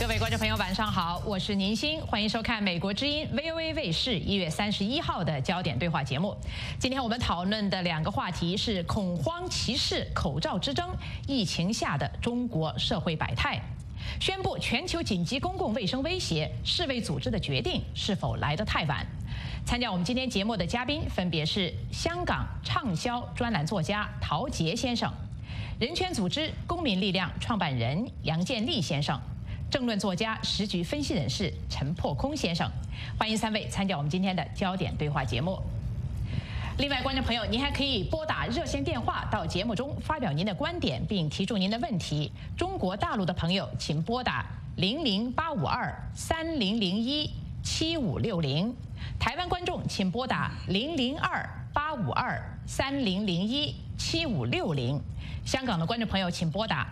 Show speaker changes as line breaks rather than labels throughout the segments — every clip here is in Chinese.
各位观众朋友，晚上好，我是宁鑫，欢迎收看美国之音 VOA 卫视1月31号的焦点对话节目。今天我们讨论的两个话题是恐慌、歧视、口罩之争、疫情下的中国社会百态。宣布全球紧急公共卫生威胁，世卫组织的决定是否来得太晚？参加我们今天节目的嘉宾分别是香港畅销专栏作家陶杰先生、人权组织公民力量创办人杨建立先生、政论作家、时局分析人士陈破空先生。欢迎三位参加我们今天的焦点对话节目。另外，观众朋友，您还可以拨打热线电话到节目中发表您的观点，并提出您的问题。中国大陆的朋友，请拨打0085230017560；台湾观众请拨打002-852-3001-7560；香港的观众朋友请拨打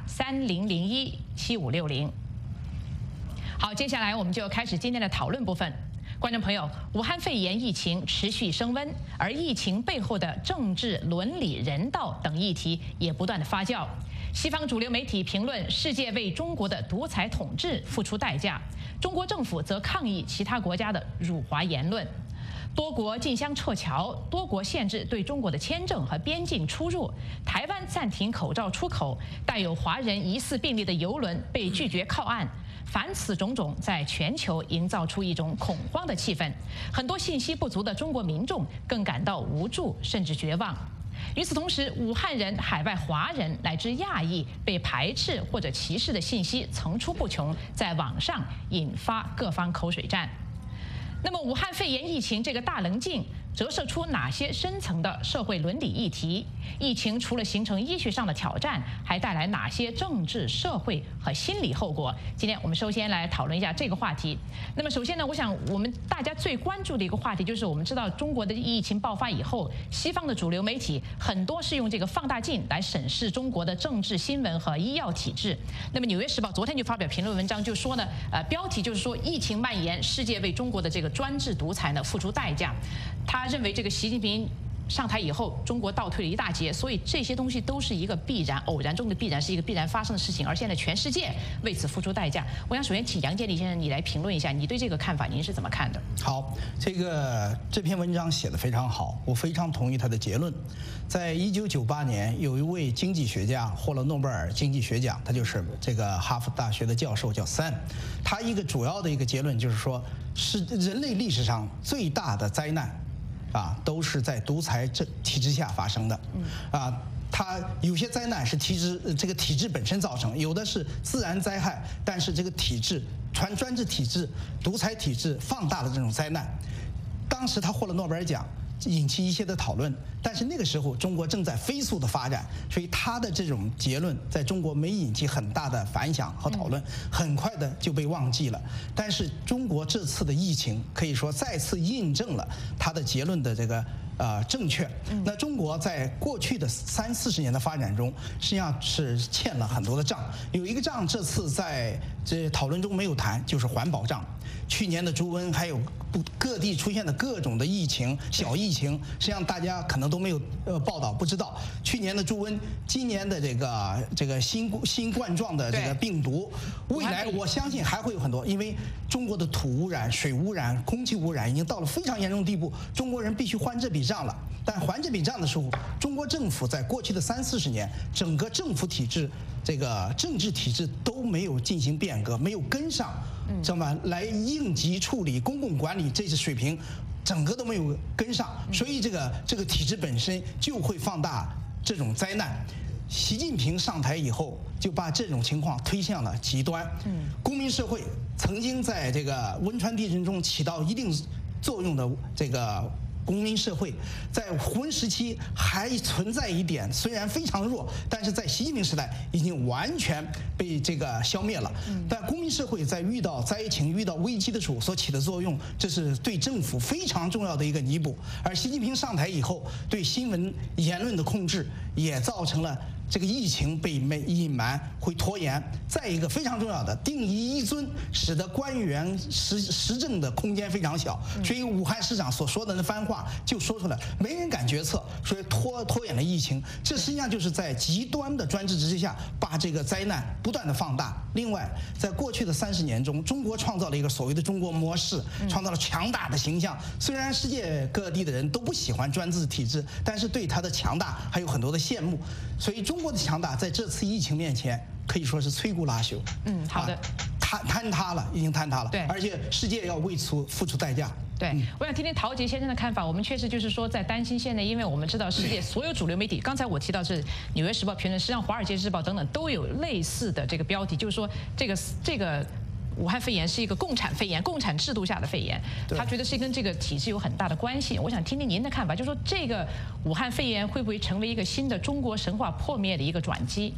3001-7560。好，接下来我们就开始今天的讨论部分。观众朋友，武汉肺炎疫情持续升温，而疫情背后的政治、伦理、人道等议题也不断的发酵。西方主流媒体评论世界为中国的独裁统治付出代价，中国政府则抗议其他国家的辱华言论。多国竞相撤侨，多国限制对中国的签证和边境出入，台湾暂停口罩出口，带有华人疑似病例的邮轮被拒绝靠岸。凡此种种，在全球营造出一种恐慌的气氛，很多信息不足的中国民众更感到无助甚至绝望。与此同时，武汉人、海外华人乃至亚裔被排斥或者歧视的信息层出不穷，在网上引发各方口水战。那么，武汉肺炎疫情这个大棱镜折射出哪些深层的社会伦理议题？疫情除了形成医学上的挑战，还带来哪些政治、社会和心理后果？今天我们首先来讨论一下这个话题。那么，首先呢，我想我们大家最关注的一个话题就是，我们知道中国的疫情爆发以后，西方的主流媒体很多是用这个放大镜来审视中国的政治、新闻和医药体制。那么，《纽约时报》昨天就发表评论文章，就说呢，标题就是说疫情蔓延，世界为中国的这个专制独裁呢付出代价。他认为这个习近平上台以后，中国倒退了一大截，所以这些东西都是一个必然，偶然中的必然，是一个必然发生的事情。而现在全世界为此付出代价。我想首先请杨建立先生你来评论一下，你对这个看法您是怎么看的？
好，这篇文章写得非常好，我非常同意他的结论。在1998年，有一位经济学家获了诺贝尔经济学奖，他就是这个哈佛大学的教授，叫Sam。他一个主要的一个结论就是说，是人类历史上最大的灾难。都是在独裁体制下发生的，它有些灾难是这个体制本身造成，有的是自然灾害，但是这个体制、专制体制、独裁体制放大了这种灾难。当时他获了诺贝尔奖，引起一些的讨论，但是那个时候中国正在飞速的发展，所以他的这种结论在中国没引起很大的反响和讨论，很快的就被忘记了。但是中国这次的疫情可以说再次印证了他的结论的这个正确。那中国在过去的30-40年的发展中，实际上是欠了很多的账。有一个账这次在这讨论中没有谈，就是环保账。去年的猪瘟，还有各地出现的各种的疫情、小疫情，实际上大家可能都没有报道，不知道。去年的猪瘟，今年的这个新冠状的这个病毒，未来我相信还会有很多，因为中国的土污染、水污染、空气污染已经到了非常严重的地步，中国人必须还这笔账了。但还这笔账的时候，中国政府在过去的30-40年，整个政府体制、这个政治体制都没有进行变革，没有跟上，知道吗？来应急处理、公共管理这些水平，整个都没有跟上，所以这个体制本身就会放大这种灾难。习近平上台以后，就把这种情况推向了极端。公民社会曾经在这个汶川地震中起到一定作用的这个公民社会，在胡温时期还存在一点，虽然非常弱，但是在习近平时代已经完全被这个消灭了。但公民社会在遇到灾情、遇到危机的时候所起的作用，这是对政府非常重要的一个弥补。而习近平上台以后，对新闻言论的控制也造成了这个疫情被隐瞒会拖延。再一个非常重要的，定一一尊，使得官员施政的空间非常小。所以武汉市长所说的那番话就说出来，没人敢决策，所以拖延了疫情。这实际上就是在极端的专制之下，把这个灾难不断的放大。另外，在过去的30年中，中国创造了一个所谓的中国模式，创造了强大的形象。虽然世界各地的人都不喜欢专制体制，但是对它的强大还有很多的羡慕。所以中国的强大在这次疫情面前可以说是摧枯拉朽。
好的，
坍塌了，已经坍塌了。
对，
而且世界要为此付出代价。
对，我想听听陶杰先生的看法。我们确实就是说在担心现在，因为我们知道世界所有主流媒体，刚才我提到是《纽约时报》评论，实际上《华尔街日报》等等都有类似的这个标题，就是说这个武汉肺炎是一个共产肺炎，共产制度下的肺炎，他觉得是跟这个体制有很大的关系。我想听听您的看法，就是说这个武汉肺炎会不会成为一个新的中国神话破灭的一个转机？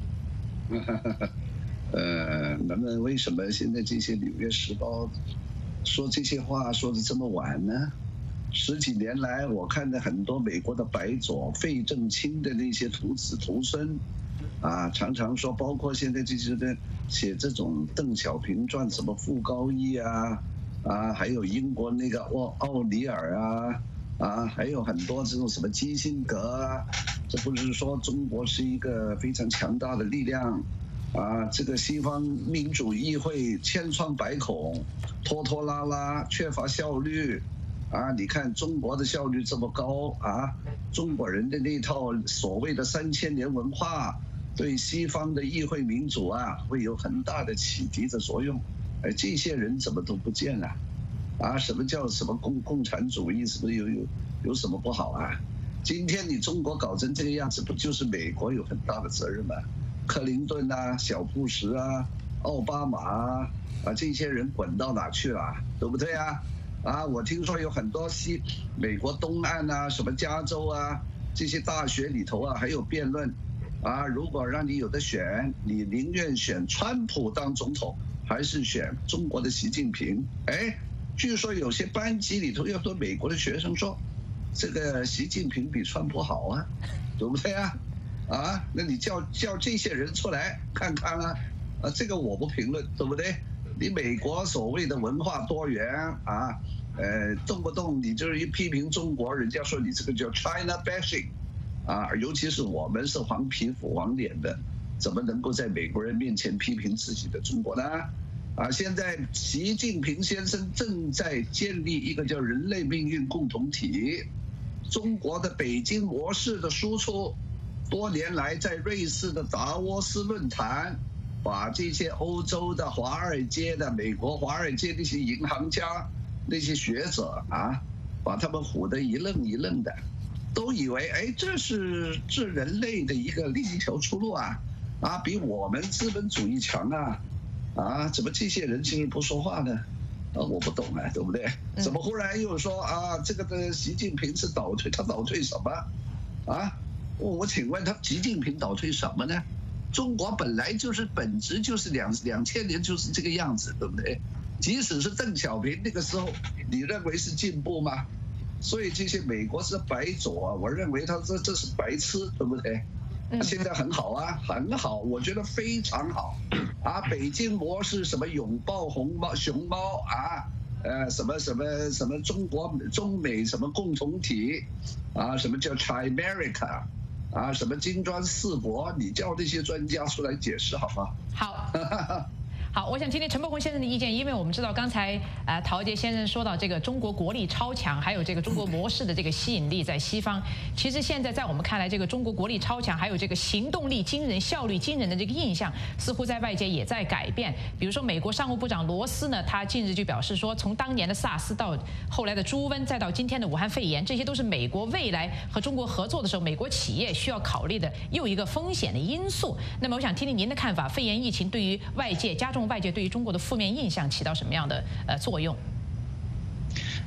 那么为什么现在这些《纽约时报》说这些话说的这么晚呢？10几年来，我看到很多美国的白左、费正清的那些徒子徒孙，常常说，包括现在这些的写这种邓小平传，什么傅高义还有英国那个奥尼尔还有很多这种什么基辛格这不是说中国是一个非常强大的力量？这个西方民主议会千疮百孔，拖拖拉拉，缺乏效率。你看中国的效率这么高中国人的那套所谓的3000年文化，对西方的议会民主会有很大的启迪的作用。这些人怎么都不见了？什么叫什么共产主义？什么有什么不好今天你中国搞成这个样子，不就是美国有很大的责任吗？克林顿小布什奥巴马这些人滚到哪去了？对不对我听说有很多美国东岸什么加州这些大学里头还有辩论如果让你有的选，你宁愿选川普当总统，还是选中国的习近平？据说有些班级里头有很多美国的学生说，这个习近平比川普好对不对那你叫这些人出来看看这个我不评论，对不对？你美国所谓的文化多元动不动你就是一批评中国，人家说你这个叫 China bashing 尤其是我们是黄皮肤黄脸的，怎么能够在美国人面前批评自己的中国呢？现在习近平先生正在建立一个叫人类命运共同体，中国的北京模式的输出，多年来在瑞士的达沃斯论坛，把这些欧洲的华尔街的、美国华尔街那些银行家、那些学者把他们唬得一愣一愣的，都以为这是治人类的另一条出路比我们资本主义强怎么这些人竟然不说话呢？我不懂对不对？怎么忽然又说这个的习近平是倒退？他倒退什么我请问他习近平倒退什么呢？中国本来就是本质就是2000年就是这个样子，对不对？即使是邓小平那个时候，你认为是进步吗？所以这些美国是白左我认为他这是白痴，对不对？现在很好很好，我觉得非常好北京模式什么拥抱熊猫什么中美什么共同体什么叫 Chimerica什么金砖4国，你叫这些专家出来解释好吗？
好。好，我想听听陈伯宏先生的意见，因为我们知道刚才陶杰先生说到这个中国国力超强，还有这个中国模式的这个吸引力在西方。其实现在在我们看来，这个中国国力超强，还有这个行动力惊人、效率惊人的这个印象，似乎在外界也在改变。比如说，美国商务部长罗斯呢，他近日就表示说，从当年的SARS到后来的猪瘟，再到今天的武汉肺炎，这些都是美国未来和中国合作的时候，美国企业需要考虑的又一个风险的因素。那么，我想听听您的看法，肺炎疫情对于外界对于中国的负面印象起到什么样的作用？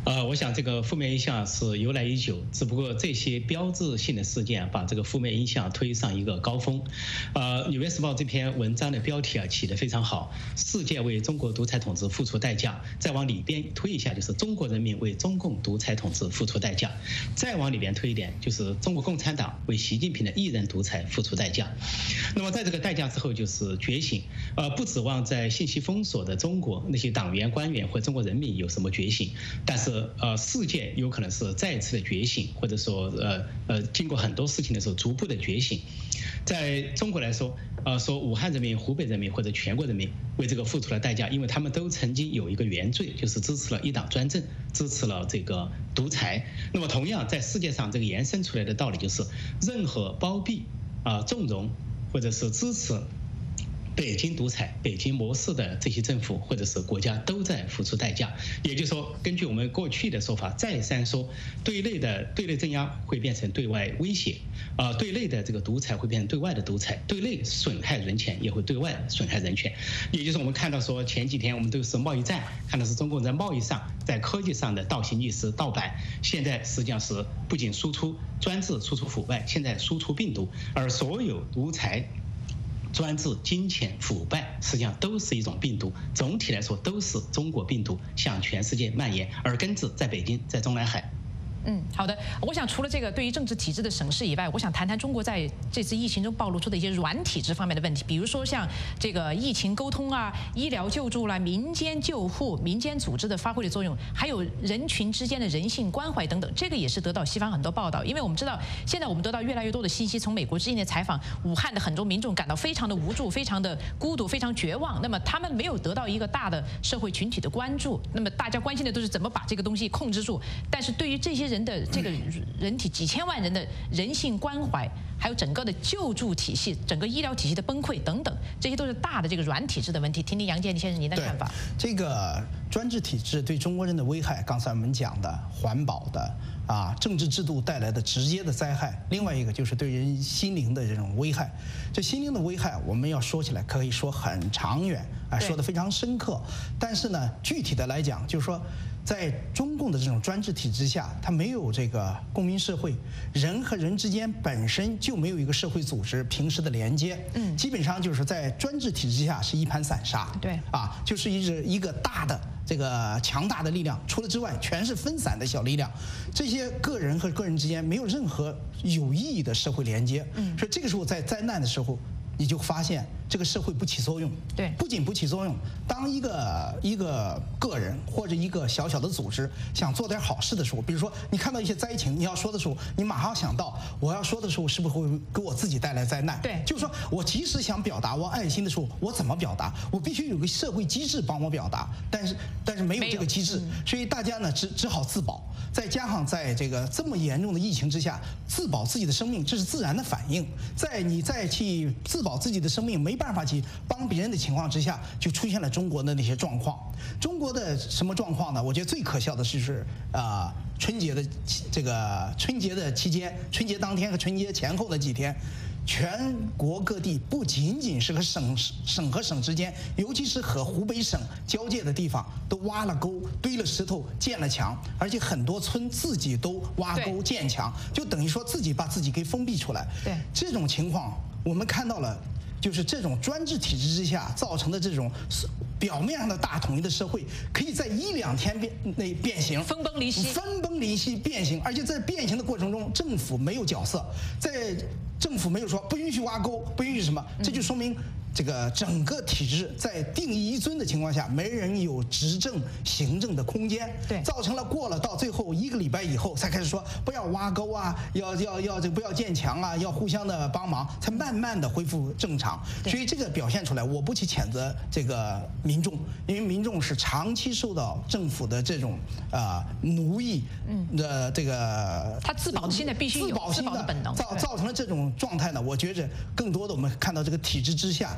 我想这个负面印象是由来已久，只不过这些标志性的事件把这个负面印象推上一个高峰。《纽约时报》这篇文章的标题起得非常好，世界为中国独裁统治付出代价。再往里边推一下，就是中国人民为中共独裁统治付出代价。再往里边推一点，就是中国共产党为习近平的一人独裁付出代价。那么在这个代价之后，就是觉醒。不指望在信息封锁的中国那些党员、官员或中国人民有什么觉醒，但是世界有可能是再次的觉醒，或者说经过很多事情的时候逐步的觉醒。在中国来说，说武汉人民、湖北人民或者全国人民为这个付出了代价，因为他们都曾经有一个原罪，就是支持了一党专政，支持了这个独裁。那么同样在世界上这个延伸出来的道理就是，任何包庇纵容或者是支持北京独裁、北京模式的这些政府或者是国家都在付出代价。也就是说，根据我们过去的说法，再三说，对内镇压会变成对外威胁，对内的这个独裁会变成对外的独裁，对内损害人权也会对外损害人权。也就是我们看到说，前几天我们都是贸易战，看到是中共在贸易上、在科技上的倒行逆施、盗版，现在实际上是不仅输出专制、输出腐败，现在输出病毒，而所有独裁、专制、金钱、腐败，实际上都是一种病毒。总体来说，都是中国病毒向全世界蔓延，而根治在北京，在中南海。
好的。我想除了这个对于政治体制的审视以外，我想谈谈中国在这次疫情中暴露出的一些软体制方面的问题，比如说像这个疫情沟通啊、医疗救助啦、民间救护、民间组织的发挥的作用，还有人群之间的人性关怀等等，这个也是得到西方很多报道。因为我们知道，现在我们得到越来越多的信息，从美国之音的采访，武汉的很多民众感到非常的无助、非常的孤独、非常绝望。那么他们没有得到一个大的社会群体的关注，那么大家关心的都是怎么把这个东西控制住。但是对于这些人的这个人体几千万人的人性关怀，还有整个的救助体系、整个医疗体系的崩溃等等，这些都是大的这个软体制的问题。听听杨建先生您的看法。
这个专制体制对中国人的危害，刚才我们讲的环保的政治制度带来的直接的灾害，另外一个就是对人心灵的这种危害。这心灵的危害，我们要说起来可以说很长远说得非常深刻。但是呢，具体的来讲，就是说，在中共的这种专制体制下，它没有这个公民社会，人和人之间本身就没有一个社会组织平时的连接，基本上就是在专制体制下是一盘散沙，
对，
就是一个大的这个强大的力量，除了之外全是分散的小力量，这些个人和个人之间没有任何有意义的社会连接，所以这个时候在灾难的时候，你就发现这个社会不起作用。
对，
不仅不起作用，当一个个人或者一个小小的组织想做点好事的时候，比如说你看到一些灾情，你要说的时候，你马上想到我要说的时候是不是会给我自己带来灾难？
对，
就是说我即使想表达我爱心的时候，我怎么表达？我必须有个社会机制帮我表达，但是没有这个机制，所以大家呢只好自保。再加上在这个这么严重的疫情之下，自保自己的生命，这是自然的反应。你再去自保自己的生命，没办法去帮别人的情况之下，就出现了中国的那些状况。中国的什么状况呢？我觉得最可笑的是春节的期间，春节当天和春节前后的几天，全国各地不仅仅是和省和省之间，尤其是和湖北省交界的地方，都挖了沟、堆了石头、建了墙，而且很多村自己都挖沟建墙，就等于说自己把自己给封闭出来。
对，
这种情况我们看到了。就是这种专制体制之下造成的这种表面上的大统一的社会，可以在1、2天内变形，
分崩离析
变形，而且在变形的过程中，政府没有角色，在政府没有说不允许挖沟，不允许什么，这就说明这个整个体制在定义一尊的情况下，没人有执政行政的空间，
对，
造成了过了到最后1个礼拜以后才开始说不要挖沟啊，要这个不要建墙啊，要互相的帮忙，才慢慢的恢复正常。所以这个表现出来，我不去谴责这个民众，因为民众是长期受到政府的这种奴役的这个，
他自保现在必须有自保的本能，
造成了这种状态呢。我觉着更多的我们看到这个体制之下，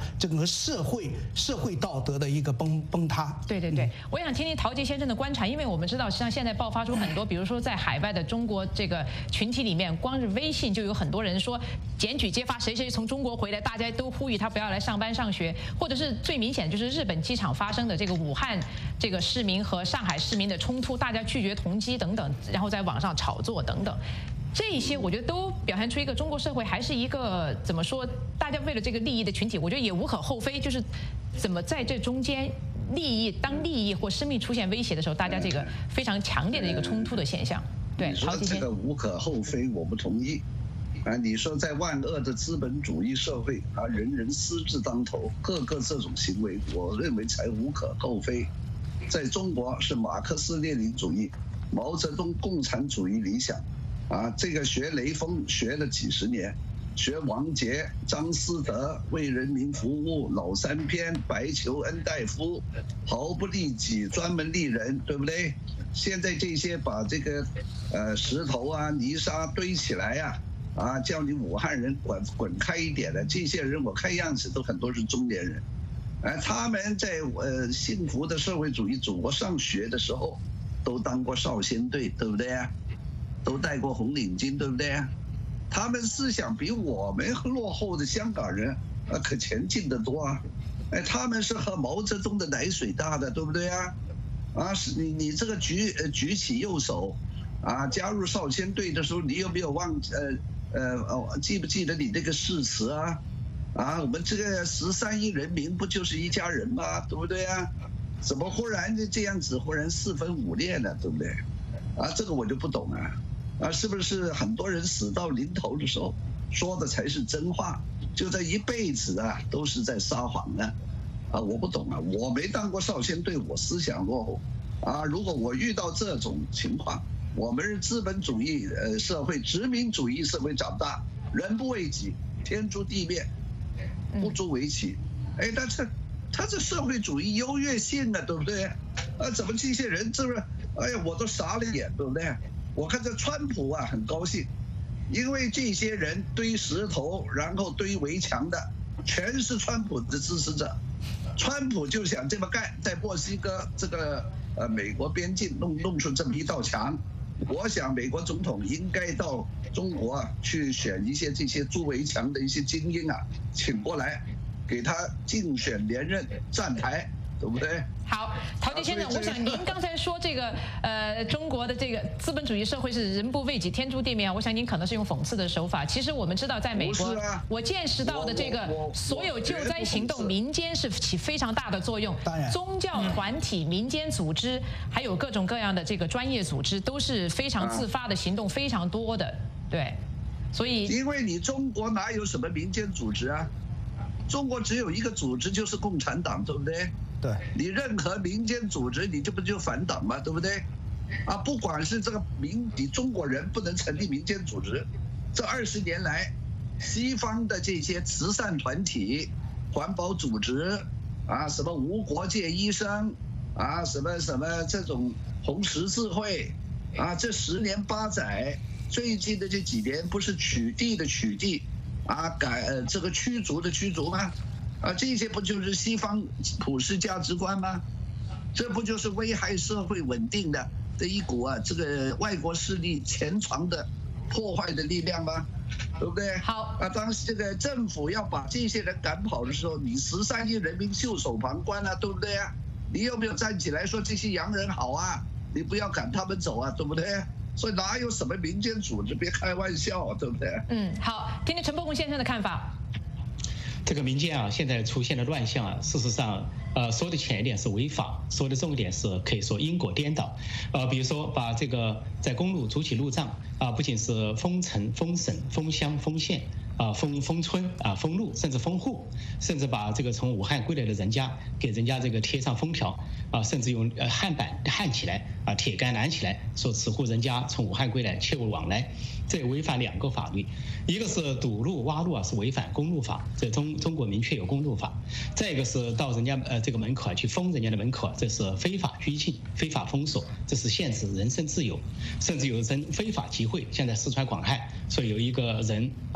整个社会道德的一个崩塌。
对对对，我想听听陶杰先生的观察，因为我们知道，实际上现在爆发出很多，比如说在海外的中国这个群体里面，光是微信就有很多人说检举揭发谁谁从中国回来，大家都呼吁他不要来上班上学，或者是最明显就是日本机场发生的这个武汉这个市民和上海市民的冲突，大家拒绝同机等等，然后在网上炒作等等。这一些我觉得都表现出一个中国社会还是一个怎么说，大家为了这个利益的群体，我觉得也无可厚非，就是怎么在这中间当利益或生命出现威胁的时候，大家这个非常强烈的一个冲突的现象。对，
你说这个无可厚非，我不同意。你说在万恶的资本主义社会人人私字当头，各个这种行为，我认为才无可厚非。在中国是马克思列宁主义、毛泽东共产主义理想。这个学雷锋学了几十年，学王杰、张思德为人民服务、老三篇、白求恩大夫，毫不利己，专门利人，对不对？现在这些把这个石头泥沙堆起来叫你武汉人滚开一点的这些人，我看样子都很多是中年人，他们在幸福的社会主义祖国上学的时候，都当过少先队，对不对啊？都戴过红领巾，对不对啊？他们思想比我们落后的香港人可前进得多啊！他们是喝毛泽东的奶水大的，对不对啊？是你这个举起右手加入少先队的时候，你有没有记不记得你那个誓词我们这个13亿人民不就是一家人吗？对不对啊？怎么忽然这样子，忽然4分5裂了，对不对？这个我就不懂是不是很多人死到临头的时候说的才是真话？就这一辈子都是在撒谎我不懂我没当过少先队，我思想落后如果我遇到这种情况，我们是资本主义社会、殖民主义社会长大，人不为己，天诛地灭，不足为奇。但是他这社会主义优越性对不对？怎么这些人是不是？我都傻了眼，对不对？我看这川普很高兴，因为这些人堆石头然后堆围墙的全是川普的支持者，川普就想这么干，在墨西哥这个美国边境弄出这么一道墙。我想美国总统应该到中国去选一些这些筑围墙的一些精英请过来，给他竞选连任站台，对不对？
好，陶杰先生，我想您刚才说这个中国的这个资本主义社会是人不为己，天诛地灭，我想您可能是用讽刺的手法。其实我们知道，在美国，我见识到的这个所有救灾行动，民间是起非常大的作用。宗教团体、民间组织，还有各种各样的这个专业组织，都是非常自发的行动，非常多的。对，所以
因为你中国哪有什么民间组织中国只有一个组织，就是共产党，对不对？
对，
你任何民间组织，你这不就反党吗？对不对？不管是这个你中国人不能成立民间组织，这20年来，西方的这些慈善团体、环保组织什么无国界医生什么这种红十字会这10年8载，最近的这几年不是取缔的取缔这个驱逐的驱逐吗？这些不就是西方普世价值观吗？这不就是危害社会稳定的一股这个外国势力潜藏的破坏的力量吗？对不对？
好
当这个政府要把这些人赶跑的时候，你13亿人民袖手旁观对不对你有没有站起来说这些洋人好你不要赶他们走对不对？所以哪有什么民间组织？别开玩笑对不对？
好，听听陈伯宏先生的看法。
这个民间现在出现的乱象事实上，说的浅一点是违法，说的重一点是可以说因果颠倒。比如说把这个在公路筑起路障不仅是封城、封省、封乡、封县封村封路，甚至封户，甚至把这个从武汉归来的人家给人家这个贴上封条甚至用焊板焊起来铁杆拦起来，说此户人家从武汉归来，切勿往来。这违反2个法律，一个是堵路挖路是违反公路法，这中国明确有公路法。再一个是到人家这个门口去封人家的门口，这是非法拘禁、非法封锁，这是限制人身自由。甚至有人非法集会，现在四川广汉说有一个人检查出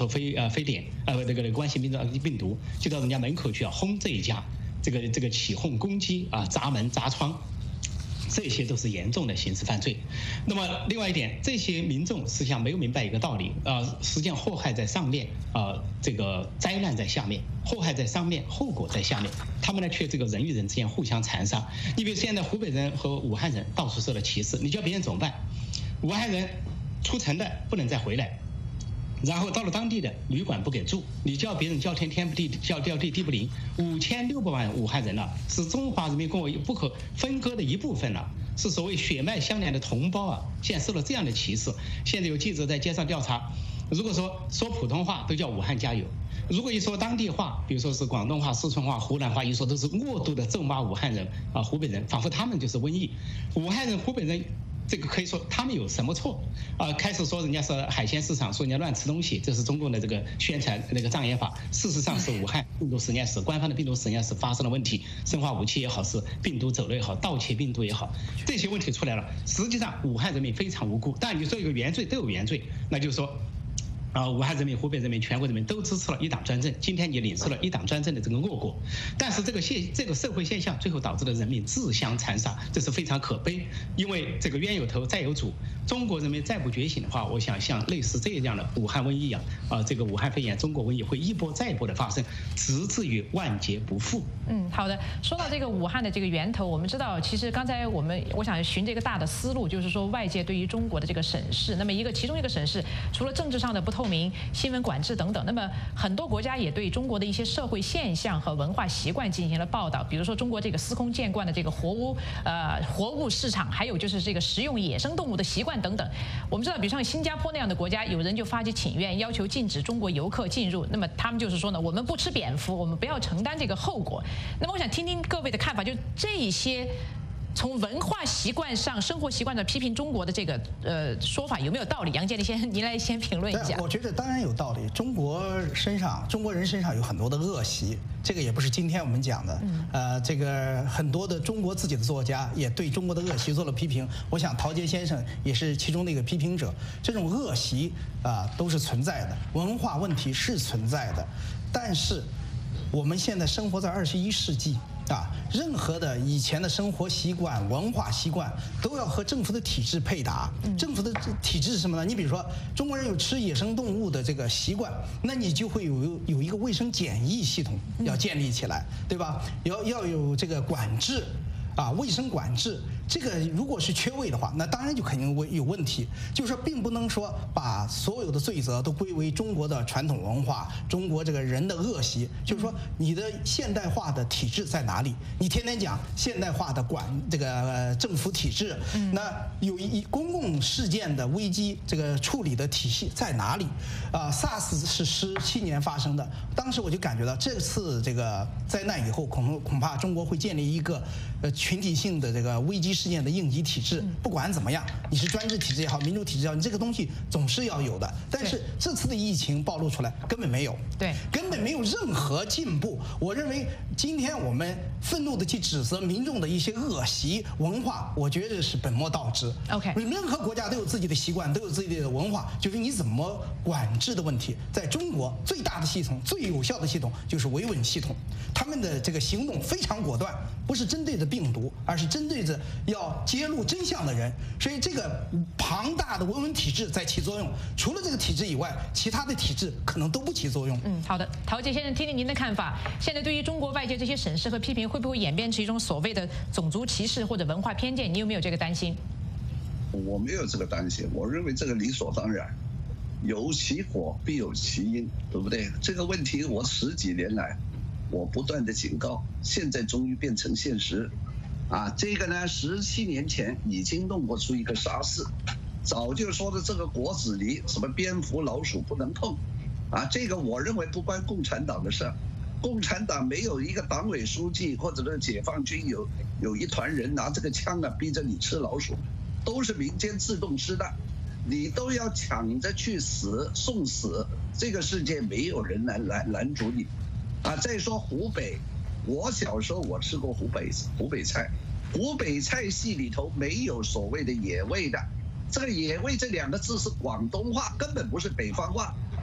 非典那个冠心病毒，就到人家门口去轰这一家，这个起哄攻击砸门砸窗。这些都是严重的刑事犯罪。那么另外一点，这些民众实际上没有明白一个道理实际上祸害在上面这个灾难在下面，祸害在上面，后果在下面。他们呢却这个人与人之间互相残杀。你比如现在湖北人和武汉人到处受到歧视，你叫别人怎么办？武汉人出城的不能再回来。然后到了当地的旅馆不给住，你叫别人叫天天不地，叫地地不灵。5600万武汉人了，是中华人民共和国不可分割的一部分了，是所谓血脉相连的同胞现在受了这样的歧视。现在有记者在街上调查，如果说普通话都叫武汉加油，如果一说当地话，比如说是广东话、四川话、湖南话，一说都是恶毒的咒骂武汉人湖北人，仿佛他们就是瘟疫。武汉人、湖北人。这个可以说他们有什么错开始说人家是海鲜市场，说人家乱吃东西，这是中共的这个宣传那个障眼法。事实上是武汉病毒实验室，官方的病毒实验室发生了问题，生化武器也好，是病毒走了也好，盗窃病毒也好，这些问题出来了。实际上武汉人民非常无辜，但你说有原罪都有原罪，那就是说。武汉人民、湖北人民、全国人民都支持了一党专政。今天你领受了一党专政的这个恶果，但是这个社会现象最后导致了人民自相残杀，这是非常可悲。因为这个冤有头债有主，中国人民再不觉醒的话，我想像类似这样的武汉瘟疫这个武汉肺炎、中国瘟疫会一波再一波的发生，直至于万劫不复。
好的。说到这个武汉的这个源头，我们知道，其实刚才我想循这个大的思路，就是说外界对于中国的这个审视，那么其中一个审视，除了政治上的不透明、新闻管制等等，那么很多国家也对中国的一些社会现象和文化习惯进行了报道，比如说中国这个司空见惯的这个活物市场，还有就是这个食用野生动物的习惯等等。我们知道，比如像新加坡那样的国家，有人就发起请愿，要求禁止中国游客进入。那么他们就是说呢，我们不吃蝙蝠，我们不要承担这个后果。那么我想听听各位的看法，就这一些。从文化习惯上、生活习惯上批评中国的这个说法有没有道理？杨建立您来先评论一下。
我觉得当然有道理。中国人身上有很多的恶习，这个也不是今天我们讲的。这个很多的中国自己的作家也对中国的恶习做了批评。我想陶杰先生也是其中的一个批评者。这种恶习都是存在的，文化问题是存在的，但是我们现在生活在21世纪。任何的以前的生活习惯、文化习惯都要和政府的体制配搭。政府的体制是什么呢？你比如说，中国人有吃野生动物的这个习惯，那你就会有一个卫生检疫系统要建立起来，对吧？要有这个管制。卫生管制，这个如果是缺位的话，那当然就肯定有问题。就是说，并不能说把所有的罪责都归为中国的传统文化、中国这个人的恶习。就是说，你的现代化的体制在哪里？你天天讲现代化的这个政府体制，那有公共事件的危机这个处理的体系在哪里？SARS 是17年发生的，当时我就感觉到这次这个灾难以后，恐怕中国会建立一个群体性的这个危机事件的应急体制。不管怎么样，你是专制体制也好，民主体制也好，你这个东西总是要有的。但是这次的疫情暴露出来，根本没有，根本没有任何进步。我认为今天我们愤怒的去指责民众的一些恶习文化，我觉得是本末倒置。任何国家都有自己的习惯，都有自己的文化，就是你怎么管制的问题。在中国最大的系统、最有效的系统就是维稳系统，他们的这个行动非常果断，不是针对着病毒，而是针对着要揭露真相的人。所以这个庞大的维稳体制在起作用，除了这个体制以外，其他的体制可能都不起作用。
好的，陶杰先生，听听您的看法。现在对于中国外界这些审视和批评，会不会演变成一种所谓的种族歧视或者文化偏见？你有没有这个担心？
我没有这个担心，我认为这个理所当然。有其果必有其因，对不对？这个问题我10几年来，我不断的警告，现在终于变成现实。这个呢，17年前已经弄过出一个SARS，早就说的这个果子狸，什么蝙蝠、老鼠不能碰。这个我认为不关共产党的事儿。共产党没有一个党委书记或者是解放军有一团人拿这个枪逼着你吃老鼠，都是民间自动施的。你都要抢着去死送死，这个世界没有人拦阻你。再说湖北，我小时候我吃过湖北菜，湖北菜系里头没有所谓的野味的。这个野味这2个字是广东话，根本不是北方话。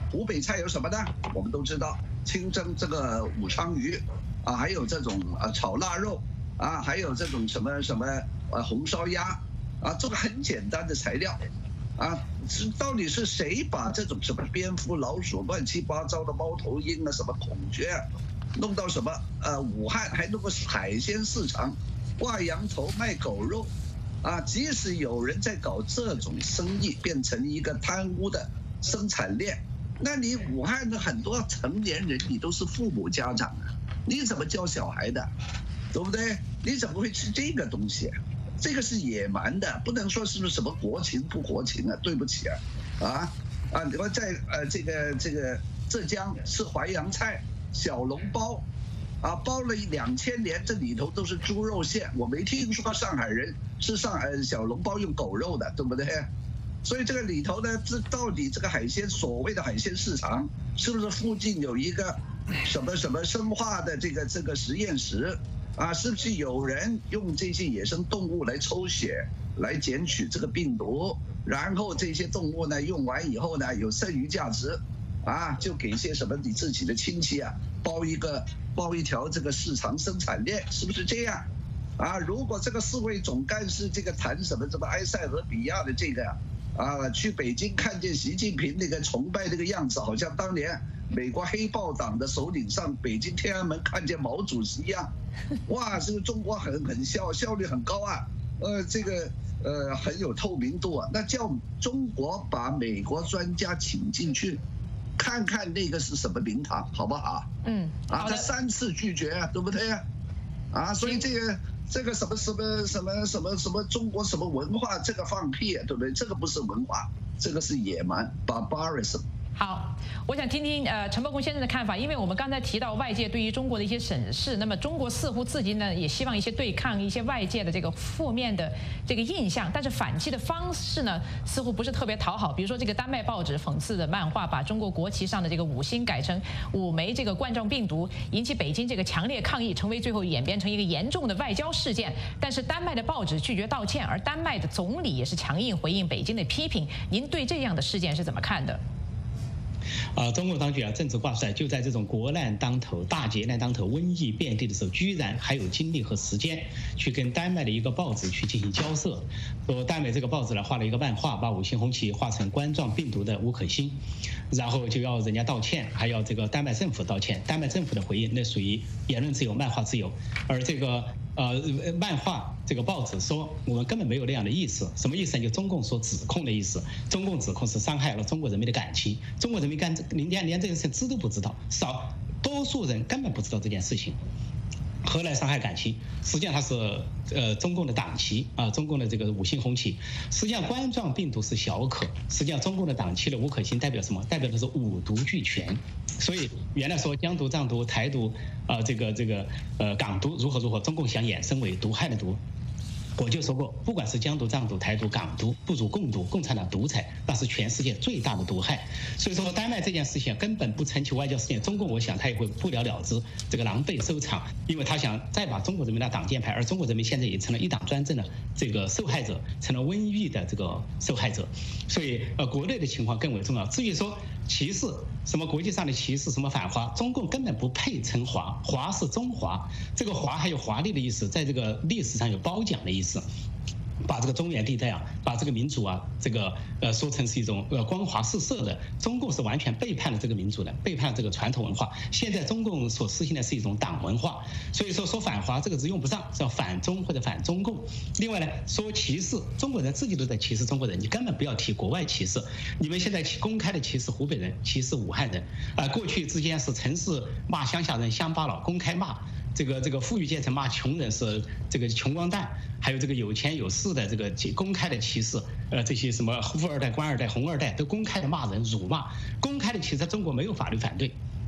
湖北菜有什么呢？我们都知道，清蒸这个武昌鱼，啊，还有这种炒腊肉，啊，还有这种什么红烧鸭，啊，这个很简单的材料，啊，到底是谁把这种什么蝙蝠、老鼠、乱七八糟的猫头鹰啊，什么孔雀，弄到什么武汉还弄个海鲜市场，挂羊头卖狗肉，啊，即使有人在搞这种生意，变成一个贪污的生产链。那你武汉的很多成年人，你都是父母家长啊，你怎么教小孩的，对不对？你怎么会吃这个东西？这个是野蛮的，不能说是不是什么国情不国情啊？对不起啊，你说在这个浙江吃淮扬菜、小笼包，啊，包了2000年，这里头都是猪肉馅，我没听说上海人吃小笼包用狗肉的，对不对？所以这个里头呢，这到底这个海鲜所谓的海鲜市场，是不是附近有一个什么生化的这个实验室啊？是不是有人用这些野生动物来抽血来检取这个病毒，然后这些动物呢用完以后呢有剩余价值，啊，就给一些什么你自己的亲戚啊包一条这个市场生产链，是不是这样？啊，如果这个世卫总干事这个谈什么埃塞俄比亚的这个啊，去北京看见习近平那个崇拜那个样子，好像当年美国黑豹党的首领上北京天安门看见毛主席一样，哇，这个中国很效率很高啊，很有透明度啊，那叫中国把美国专家请进去，看看那个是什么名堂，好不好？他3次拒绝啊，对不对啊？啊，所以这个什么中国什么文化，这个放屁，对不对？这个不是文化，这个是野蛮 barbarism。
好，我想听听陈伯宏先生的看法，因为我们刚才提到外界对于中国的一些审视，那么中国似乎自己呢也希望一些对抗一些外界的这个负面的这个印象，但是反击的方式呢似乎不是特别讨好。比如说这个丹麦报纸讽刺的漫画，把中国国旗上的这个5星改成5枚这个冠状病毒，引起北京这个强烈抗议，成为最后演变成一个严重的外交事件。但是丹麦的报纸拒绝道歉，而丹麦的总理也是强硬回应北京的批评。您对这样的事件是怎么看的？
中共当局政治挂帅，就在这种国难当头、大劫难当头、瘟疫遍地的时候，居然还有精力和时间去跟丹麦的一个报纸去进行交涉。说丹麦这个报纸呢画了一个漫画，把5星红旗画成冠状病毒的5颗星，然后就要人家道歉，还要这个丹麦政府道歉。丹麦政府的回应，那属于言论自由、漫画自由，而这个漫画这个报纸说我们根本没有那样的意思，什么意思呢？就中共所指控的意思。中共指控是伤害了中国人民的感情，中国人民连这件事知都不知道，多数人根本不知道这件事情。何来伤害感情？实际上它是中共的党旗啊，中共的这个5星红旗。实际上冠状病毒是小可，实际上中共的党旗的5颗星代表什么？代表的是5毒俱全。所以原来说疆独、藏独、台独港独如何，中共想衍生为毒害的毒。我就说过，不管是疆独、藏独、台独、港独，不如共独，共产党独裁，那是全世界最大的毒害。所以说，丹麦这件事情根本不成其外交事件，中共我想他也会不了了之，这个狼狈收场，因为他想再把中国人民的党建牌，而中国人民现在也成了一党专政的这个受害者，成了瘟疫的这个受害者。所以国内的情况更为重要。至于说歧视，什么国际上的歧视，什么反华，中共根本不配称华，华是中华，这个华还有华丽的意思，在这个历史上有褒奖的意思。把这个中原地带啊，把这个民族啊，这个说成是一种光华四射的，中共是完全背叛了这个民族的，背叛了这个传统文化。现在中共所实行的是一种党文化，所以说反华这个字用不上，是要反中或者反中共。另外呢，说歧视，中国人自己都在歧视中国人，你根本不要提国外歧视。你们现在公开的歧视湖北人，歧视武汉人，过去之间是城市骂乡下人乡巴佬，公开骂。这个富裕阶层骂穷人是这个穷光蛋，还有这个有钱有势的这个公开的歧视，这些什么富二代、官二代、红二代都公开的骂人、辱骂，公开的歧视，在中国没有法律反对。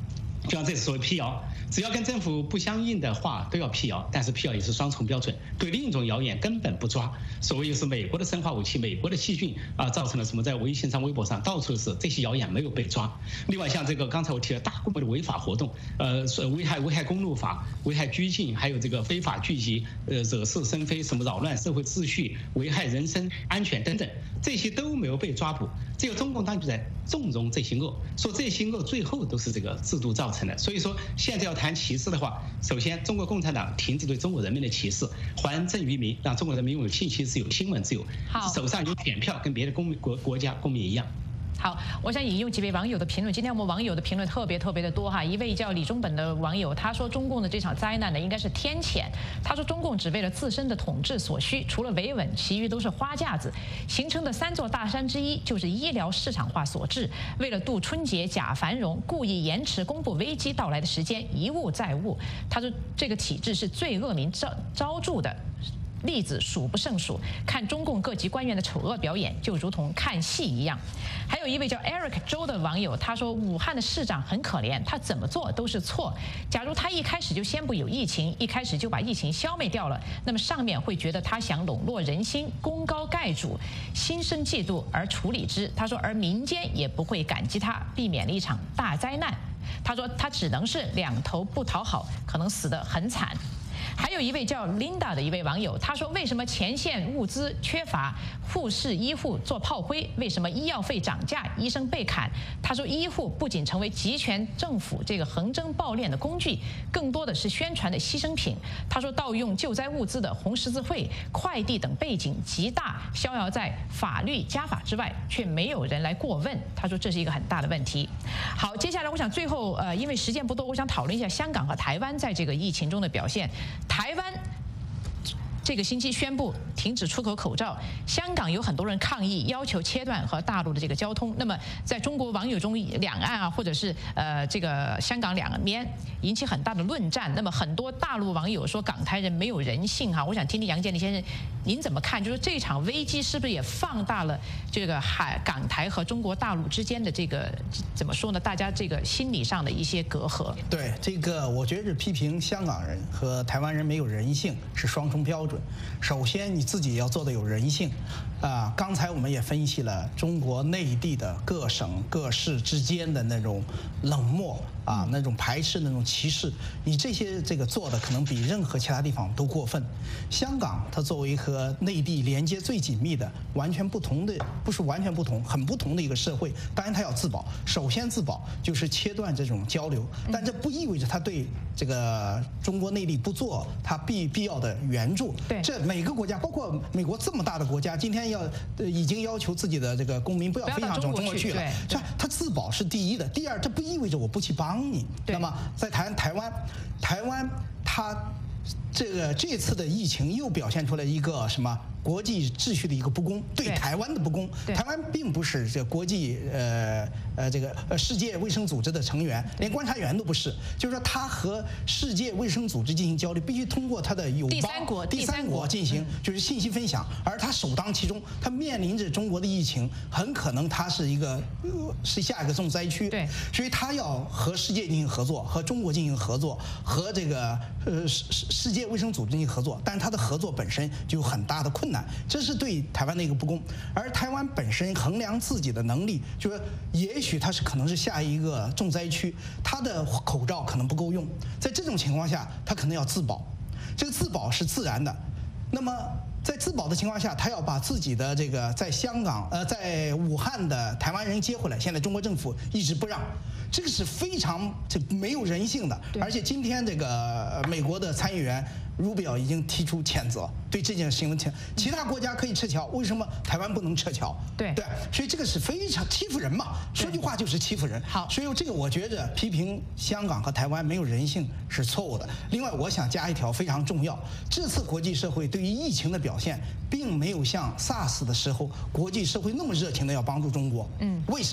就像这次所谓辟谣，只要跟政府不相应的话都要辟谣，但是辟谣也是双重标准，对另一种谣言根本不抓。所谓是美国的生化武器、美国的细菌造成了什么，在微信上、微博上到处是，这些谣言没有被抓。另外像这个刚才我提了大规模的违法活动，危害公路法、危害拘禁，还有这个非法聚集、惹是生非、什么扰乱社会秩序、危害人身安全等等，这些都没有被抓捕。只有中共当局在纵容这些恶，说这些恶最后都是这个制度造成的。所以说现在要谈歧视的话，首先中国共产党停止对中国人民的歧视，还政于民，让中国人民拥有信息自由、新闻自由，手上有选票，跟别的国家公民一样。
好，我想引用几位网友的评论。今天我们网友的评论特别的多哈。一位叫李中本的网友，他说中共的这场灾难呢，应该是天谴。他说中共只为了自身的统治所需，除了维稳，其余都是花架子。形成的3座大山之一就是医疗市场化所致。为了度春节假繁荣，故意延迟公布危机到来的时间，一误再误。他说这个体制是最恶名昭著的。例子数不胜数，看中共各级官员的丑恶表演，就如同看戏一样。还有一位叫 Eric 周的网友，他说武汉的市长很可怜，他怎么做都是错。假如他一开始就宣布有疫情，一开始就把疫情消灭掉了，那么上面会觉得他想笼络人心，功高盖主，心生嫉妒而处理之。他说，而民间也不会感激他，避免了一场大灾难。他说他只能是两头不讨好，可能死得很惨。还有一位叫 Linda 的一位网友，他说为什么前线物资缺乏，护士医护做炮灰？为什么医药费涨价，医生被砍？他说医护不仅成为集权政府这个横征暴敛的工具，更多的是宣传的牺牲品。他说盗用救灾物资的红十字会、快递等背景极大，逍遥在法律家法之外，却没有人来过问。他说这是一个很大的问题。好，接下来我想最后因为时间不多，我想讨论一下香港和台湾在这个疫情中的表现。台湾这个星期宣布停止出口口罩，香港有很多人抗议，要求切断和大陆的这个交通。那么在中国网友中，两岸或者是这个香港两边引起很大的论战。那么很多大陆网友说港台人没有人性哈，我想听听杨建立先生您怎么看？就是这场危机是不是也放大了这个港台和中国大陆之间的这个怎么说呢？大家这个心理上的一些隔阂。
对这个，我觉得批评香港人和台湾人没有人性是双重标准。首先你自己要做的有人性，刚才我们也分析了中国内地的各省各市之间的那种冷漠那种排斥、那种歧视，你这些做的可能比任何其他地方都过分。香港它作为和内地连接最紧密的、完全不同的，不是完全不同，很不同的一个社会，当然它要自保。首先自保就是切断这种交流，但这不意味着它对这个中国内地不做它必要的援助。
对，
这每个国家，包括美国这么大的国家，今天已经要求自己的这个公民不要飞向中国去了。它自保是第一的，第二，这不意味着我不去帮你。那么在台湾它这次的疫情又表现出了一个什么？国际秩序的一个不公，对台湾的不公。台湾并不是这国际世界卫生组织的成员，连观察员都不是。就是说，他和世界卫生组织进行交流，必须通过他的友邦第三国进行，就是信息分享。而他首当其冲，他面临着中国的疫情，很可能他是下一个重灾区。
对，
所以他要和世界进行合作，和中国进行合作，和这个世界卫生组织进行合作。但是他的合作本身就有很大的困难。这是对台湾的一个不公，而台湾本身衡量自己的能力，就是也许它可能是下一个重灾区，它的口罩可能不够用，在这种情况下，它可能要自保，这个自保是自然的。那么在自保的情况下，他要把自己的这个在在武汉的台湾人接回来，现在中国政府一直不让，这个是非常没有人性的。而且今天这个美国的参议员Rubio 已经提出谴责，对这件事情其他国家可以撤侨，为什么台湾不能撤侨？对，所以这个是非常欺负人嘛，说句话就是欺负人。好，所以这个我觉着批评香港和台湾没有人性是错误的。另外，我想加一条非常重要，这次国际社会对于疫情的表现，并没有像 SARS 的时候国际社会那么热情的要帮助中国。为什么？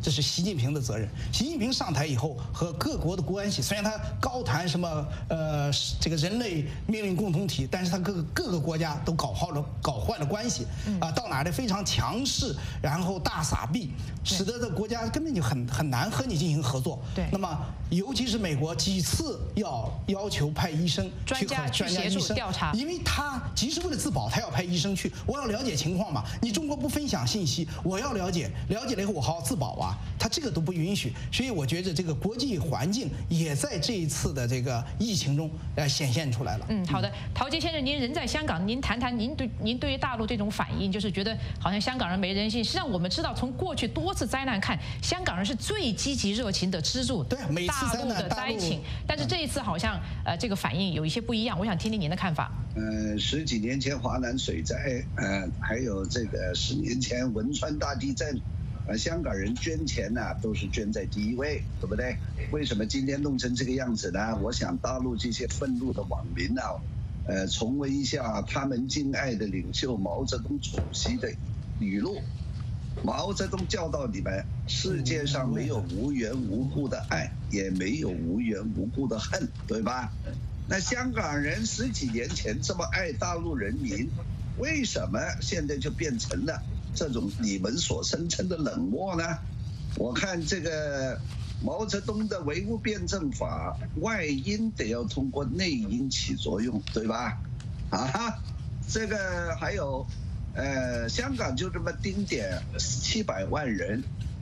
这是习近平的责任。习近平上台以后和各国的关系，虽然他高谈什么这个人类命运共同体，但是他各个国家都搞坏了关系啊，到哪里非常强势，然后大撒币，使得这国家根本就很难和你进行合作。
对，
那么尤其是美国几次要求派医生去和专家医生
调查，
因为他即使为了自保，他要派医生去，我要了解情况嘛。你中国不分享信息，我要了解了以后我好好自保啊，他这个都不允许。所以我觉得这个国际环境也在这一次的这个疫情中显现出来了。
好的，陶杰先生，您人在香港，您谈谈您对于大陆这种反应，就是觉得好像香港人没人性。实际上我们知道，从过去多次灾难看，香港人是最积极热情的资助大陆的灾情，但是这一次好像这个反应有一些不一样。我想听听您的看法。
10几年前华南水灾，还有这个10年前汶川大地震，香港人捐钱呢，都是捐在第一位，对不对？为什么今天弄成这个样子呢？我想大陆这些愤怒的网民呢，重温一下他们敬爱的领袖毛泽东主席的语录。毛泽东教导你们：世界上没有无缘无故的爱，也没有无缘无故的恨，对吧？那香港人10几年前这么爱大陆人民，为什么现在就变成了这种你们所声称的冷漠呢？我看这个毛泽东的唯物辩证法，外因得要通过内因起作用，对吧？这个还有，香港就这么丁点700万人，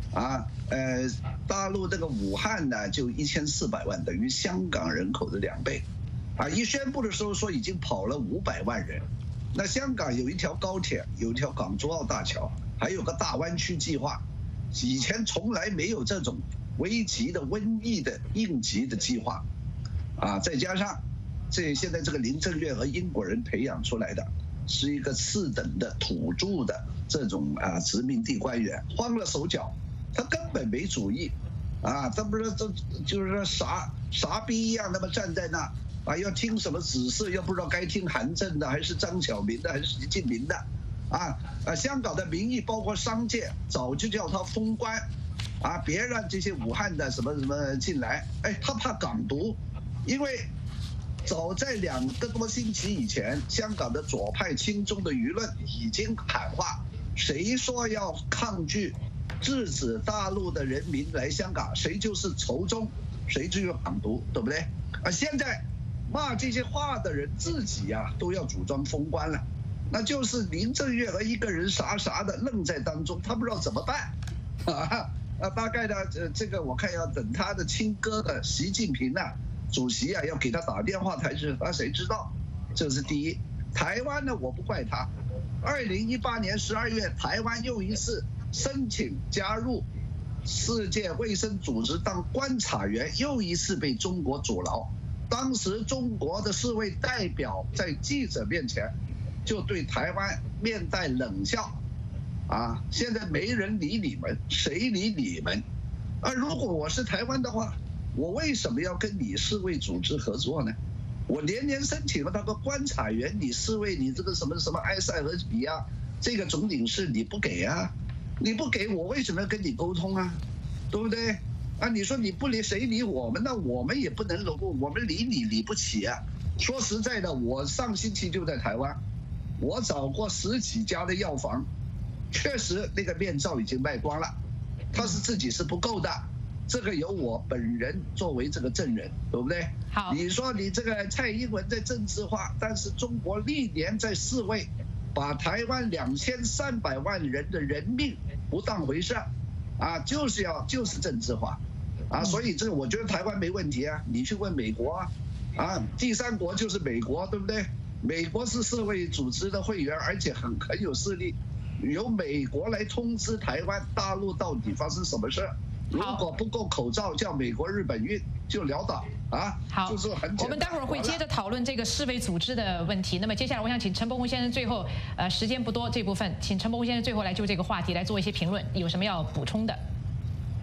大陆这个武汉呢就1400万，等于香港人口的2倍，一宣布的时候说已经跑了500万人。那香港有一条高铁，有一条港珠澳大桥，还有个大湾区计划，以前从来没有这种危急的瘟疫的应急的计划，再加上现在这个林郑月娥英国人培养出来的，是一个次等的土著的这种殖民地官员，慌了手脚，他根本没主意，他不是就是说傻逼一样，那么站在那。要听什么指示，又不知道该听韩正的还是张晓明的还是习近平的，香港的民意包括商界早就叫他封关，别让这些武汉的什么进来，他怕港独，因为早在2个多星期以前，香港的左派亲中的舆论已经喊话，谁说要抗拒制止大陆的人民来香港，谁就是仇中，谁就是港独，对不对？现在骂这些话的人自己都要主张封关了，那就是林郑月娥一个人傻傻的愣在当中，他不知道怎么办，大概呢，这个我看要等他的亲哥的习近平主席要给他打电话才是，谁知道？这是第一。台湾呢，我不怪他。2018年12月，台湾又一次申请加入世界卫生组织当观察员，又一次被中国阻挠。当时中国的世卫代表在记者面前就对台湾面带冷笑，现在没人理你们，谁理你们？如果我是台湾的话，我为什么要跟你世卫组织合作呢？我年年申请了那个观察员，你世卫你这个什么埃塞俄比亚这个总领事你不给你不给我为什么要跟你沟通对不对？你说你不理谁理我们呢？我们也不能我们理你理不起说实在的，我上星期就在台湾，我找过10几家的药房，确实那个面罩已经卖光了，他是自己是不够的，这个由我本人作为这个证人，对不对？
好，
你说你这个蔡英文在政治化，但是中国历年在世卫把台湾2300万人的人命不当回事就是政治化所以这个我觉得台湾没问题你去问美国第3国就是美国，对不对？美国是世卫组织的会员，而且很有势力，由美国来通知台湾大陆到底发生什么事，如果不够口罩，叫美国日本运就潦倒
好，
就是很简单。
我们待会儿会接着讨论这个世卫组织的问题。那么接下来我想请陈伯宏先生最后时间不多这部分，请陈伯宏先生最后来就这个话题来做一些评论，有什么要补充的？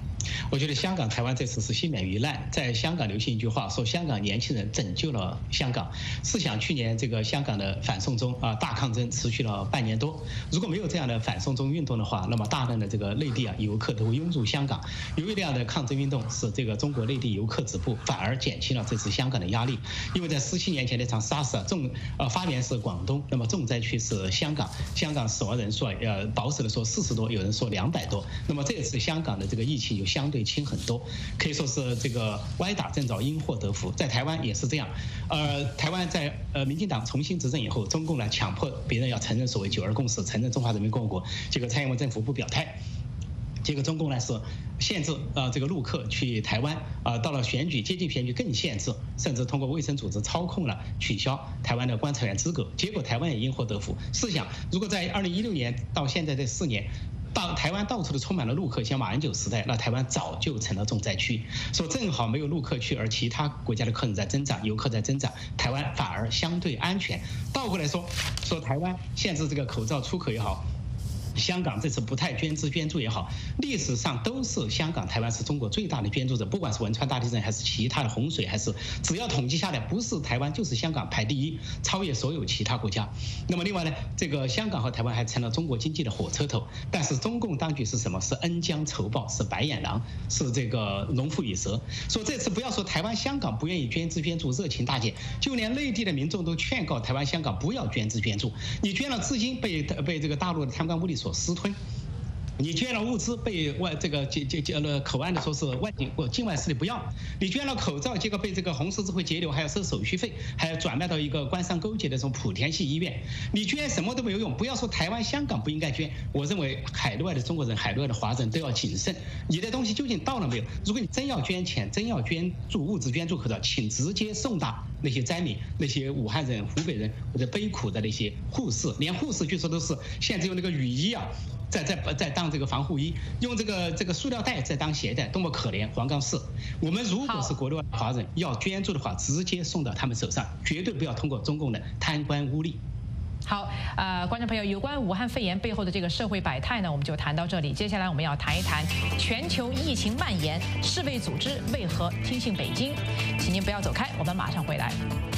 我觉得香港、台湾这次是幸免于难。在香港流行一句话说：“香港年轻人拯救了香港。”试想去年这个香港的反送中大抗争持续了半年多，如果没有这样的反送中运动的话，那么大量的这个内地游客都会涌入香港。由于这样的抗争运动使这个中国内地游客止步，反而减轻了这次香港的压力。因为在17年前那场 SARS 发源是广东，那么重灾区是香港。香港死亡人数保守的说40多，有人说200多。那么这次香港的这个疫情就相对轻很多，可以说是这个歪打正着，因祸得福。在台湾也是这样，台湾在民进党重新执政以后，中共呢强迫别人要承认所谓9·2共识，承认中华人民共和国，结果蔡英文政府不表态。结果中共呢是限制这个陆客去台湾到了选举接近选举更限制，甚至通过卫生组织操控了取消台湾的观察员资格。结果台湾也因祸得福。试想，如果在2016年到现在这4年，台湾到处都充满了陆客，像马英九时代，那台湾早就成了重灾区。说正好没有陆客去，而其他国家的客人在增长，游客在增长，台湾反而相对安全。倒过来说台湾限制这个口罩出口也好，香港这次不太捐资捐助也好，历史上都是香港、台湾是中国最大的捐助者，不管是汶川大地震还是其他的洪水，还是只要统计下来，不是台湾就是香港排第1，超越所有其他国家。那么另外呢，这个香港和台湾还成了中国经济的火车头，但是中共当局是什么？是恩将仇报，是白眼狼，是这个龙虎与蛇。说这次不要说台湾、香港不愿意捐资捐助，热情大减，就连内地的民众都劝告台湾、香港不要捐资捐助，你捐了资金被这个大陆的贪官污吏所私吞，你捐了物资被口岸的说是境外势力不要，你捐了口罩，结果被这个红十字会截留，还要收手续费，还要转卖到一个官商勾结的这种莆田系医院，你捐什么都没有用。不要说台湾、香港不应该捐，我认为海内外的中国人、海内外的华人都要谨慎，你的东西究竟到了没有？如果你真要捐钱、真要捐助物资、捐助口罩，请直接送达那些灾民、那些武汉人、湖北人或者悲苦的那些护士，连护士据说都是现在用那个雨衣在当这个防护衣，用这个塑料袋在当鞋带，多么可怜！黄冈市，我们如果是国内外华人要捐助的话，直接送到他们手上，绝对不要通过中共的贪官污吏。
好，观众朋友，有关武汉肺炎背后的这个社会百态呢，我们就谈到这里。接下来我们要谈一谈全球疫情蔓延，世卫组织为何听信北京？请您不要走开，我们马上回来。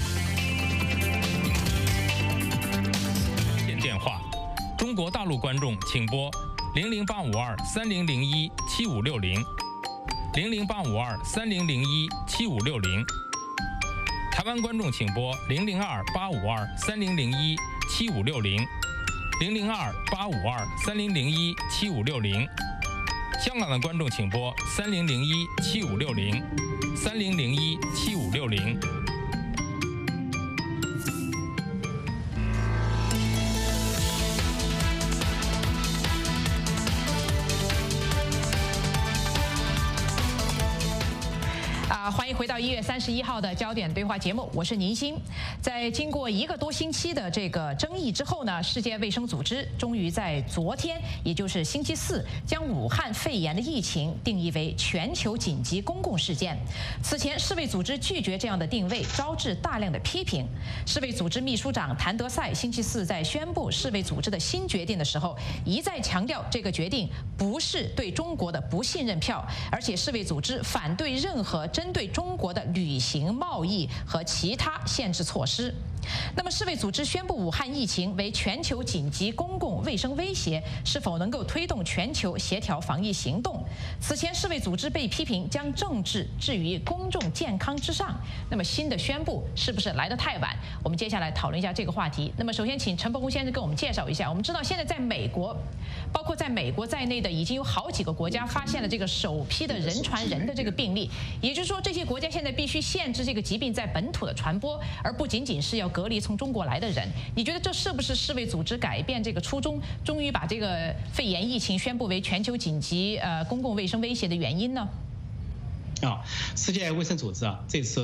电话。中国大陆观众请拨0085230017560，0085230017560。台湾观众请拨002-852-3001-7560，002-852-3001-7560。香港的观众请拨3001-7560，3001-7560。
欢迎回到1月31号的焦点对话节目，我是宁鑫。在经过1个多星期的这个争议之后呢，世界卫生组织终于在昨天，也就是星期4，将武汉肺炎的疫情定义为全球紧急公共事件。此前，世卫组织拒绝这样的定位，招致大量的批评。世卫组织秘书长谭德赛星期4在宣布世卫组织的新决定的时候，一再强调这个决定不是对中国的不信任票，而且世卫组织反对任何针对中国的旅行、贸易和其他限制措施。那么，世卫组织宣布武汉疫情为全球紧急公共卫生威胁，是否能够推动全球协调防疫行动？此前，世卫组织被批评将政治置于公众健康之上。那么，新的宣布是不是来得太晚？我们接下来讨论一下这个话题。那么，首先请陈伯公先生给我们介绍一下。我们知道，现在在美国，包括在美国在内的已经有好几个国家发现了这个首批的人传人的这个病例，也就是说，这些国家现在必须限制这个疾病在本土的传播，而不仅仅是要隔离从中国来的人。你觉得这是不是世卫组织改变这个初衷，终于把这个肺炎疫情宣布为全球紧急公共卫生威胁的原因呢？
世界卫生组织这次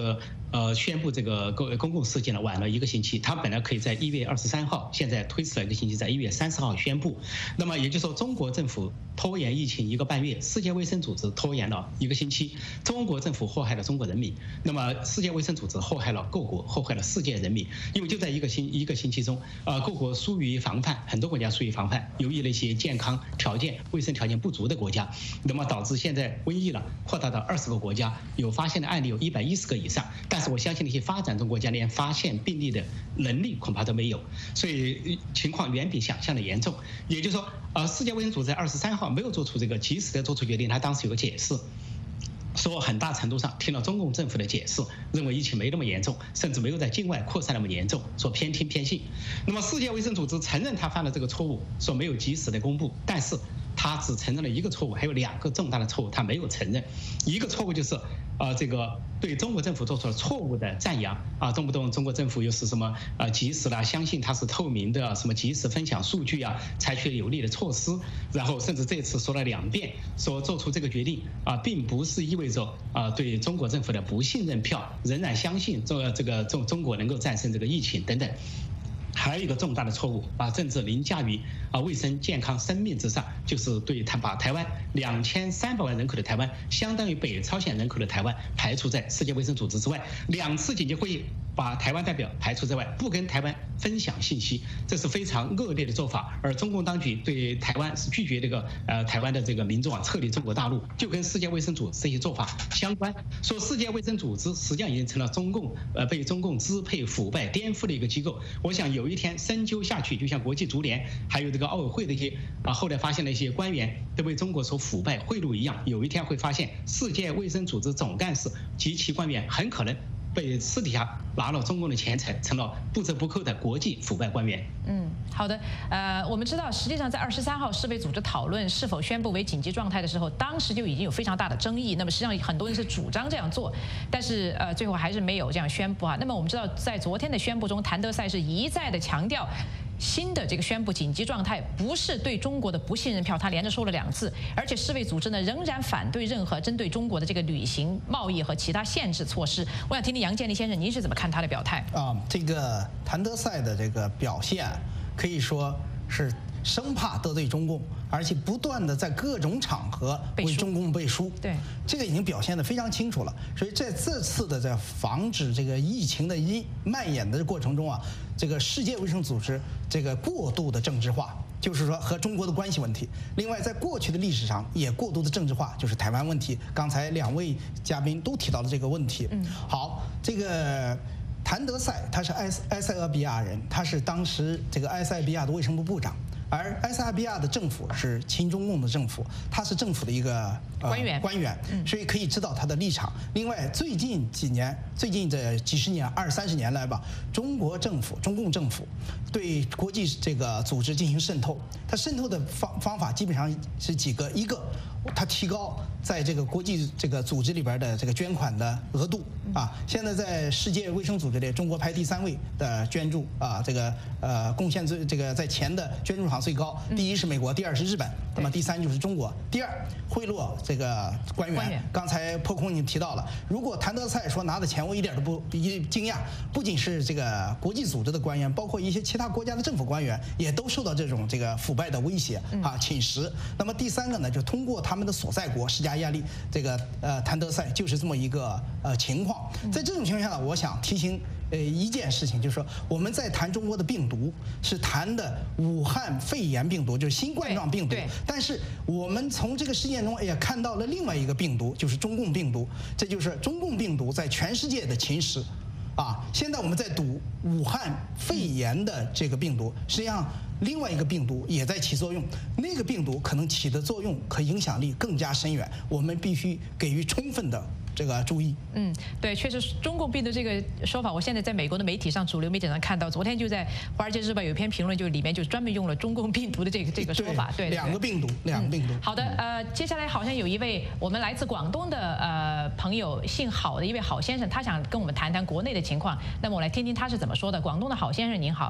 宣布这个公共事件呢晚了1个星期，他本来可以在1月23号，现在推迟了1个星期，在1月30号宣布。那么也就是说，中国政府拖延疫情1个半月，世界卫生组织拖延了1个星期，中国政府祸害了中国人民，那么世界卫生组织祸害了各国，祸害了世界人民。因为就在一个星期中，各国疏于防范，很多国家疏于防范，由于那些健康条件、卫生条件不足的国家，那么导致现在瘟疫了扩大到20个国家，有发现的案例有110个以上。但是我相信那些发展中国家连发现病例的能力恐怕都没有，所以情况远比想象的严重。也就是说，世界卫生组织在23号没有做出这个及时的做出决定，他当时有个解释。说很大程度上听了中共政府的解释，认为疫情没那么严重，甚至没有在境外扩散那么严重，说偏听偏信。那么世界卫生组织承认他犯了这个错误，说没有及时的公布，但是他只承认了1个错误，还有2个重大的错误他没有承认。一个错误就是这个对中国政府做出了错误的赞扬啊，动不动中国政府又是什么及时啦，相信它是透明的，什么及时分享数据啊，采取了有力的措施，然后甚至这次说了2遍，说做出这个决定并不是意味着对中国政府的不信任票，仍然相信中国能够战胜这个疫情等等。还有一个重大的错误，把政治凌驾于卫生健康生命之上，就是对把台湾2300万人口的台湾，相当于北朝鲜人口的台湾排除在世界卫生组织之外。2次紧急会议把台湾代表排除在外，不跟台湾分享信息，这是非常恶劣的做法。而中共当局对台湾是拒绝这个台湾的这个民众撤离中国大陆，就跟世界卫生组织这些做法相关。说世界卫生组织实际上已经成了中共被中共支配、腐败、颠覆的一个机构。我想有一天深究下去，就像国际足联还有这个奥委会的一些后来发现了一些官员都被中国所腐败贿赂一样，有一天会发现世界卫生组织总干事及其官员很可能被私底下拿了中共的钱财，成了不折不扣的国际腐败官员。
好的。我们知道，实际上在23号世卫组织讨论是否宣布为紧急状态的时候，当时就已经有非常大的争议。那么实际上很多人是主张这样做，但是最后还是没有这样宣布啊。那么我们知道，在昨天的宣布中，谭德赛是一再的强调，新的这个宣布紧急状态不是对中国的不信任票，他连着说了2次，而且世卫组织呢仍然反对任何针对中国的这个旅行、贸易和其他限制措施。我想听听杨建立先生，您是怎么看他的表态？
这个谭德赛的这个表现可以说是生怕得罪中共，而且不断的在各种场合为中共背书。
对，
这个已经表现得非常清楚了。所以在这次的在防止这个疫情的蔓延的过程中这个世界卫生组织这个过度的政治化，就是说和中国的关系问题。另外，在过去的历史上也过度的政治化，就是台湾问题。刚才2位嘉宾都提到了这个问题。好，这个谭德赛他是埃塞俄比亚人，他是当时这个埃塞俄比亚的卫生部部长。而埃塞俄比亚的政府是亲中共的政府，他是政府的一个官员，所以可以知道他的立场。另外，最近这几十年20-30年来吧，中共政府对国际这个组织进行渗透，它渗透的方法基本上是几个，一个它提高在这个国际这个组织里边的这个捐款的额度现在在世界卫生组织里，中国排第3位的捐助这个贡献这个在前的捐助行最高，第1是美国，第2是日本，那么第3就是中国。第2，贿赂这个官员。刚才破空已经提到了，如果谭德赛说拿的钱，我一点都不惊讶。不仅是这个国际组织的官员，包括一些其他国家的政府官员，也都受到这种这个腐败的威胁侵蚀。那么第3个呢，就通过他们的所在国施加压力。这个谭德赛就是这么一个情况。在这种情况下呢，我想提醒一件事情，就是说我们在谈中国的病毒是谈的武汉肺炎病毒，就是新冠状病毒。但是我们从这个事件中也看到了另外一个病毒，就是中共病毒。这就是中共病毒在全世界的侵蚀。现在我们在赌武汉肺炎的这个病毒，实际上另外一个病毒也在起作用，那个病毒可能起的作用和影响力更加深远，我们必须给予充分的这个注意。
对，确实中共病毒这个说法，我现在在美国的媒体上，主流媒体上看到，昨天就在《华尔街日报》有一篇评论，就里面就专门用了中共病毒的这个说法。对，
两个病毒。
好的，接下来好像有一位我们来自广东的朋友，姓郝的一位郝先生，他想跟我们谈谈国内的情况。那么我来听听他是怎么说的。广东的郝先生您好。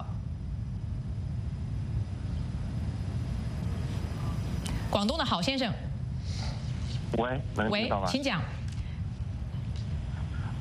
广东的郝先生。
喂，
请讲。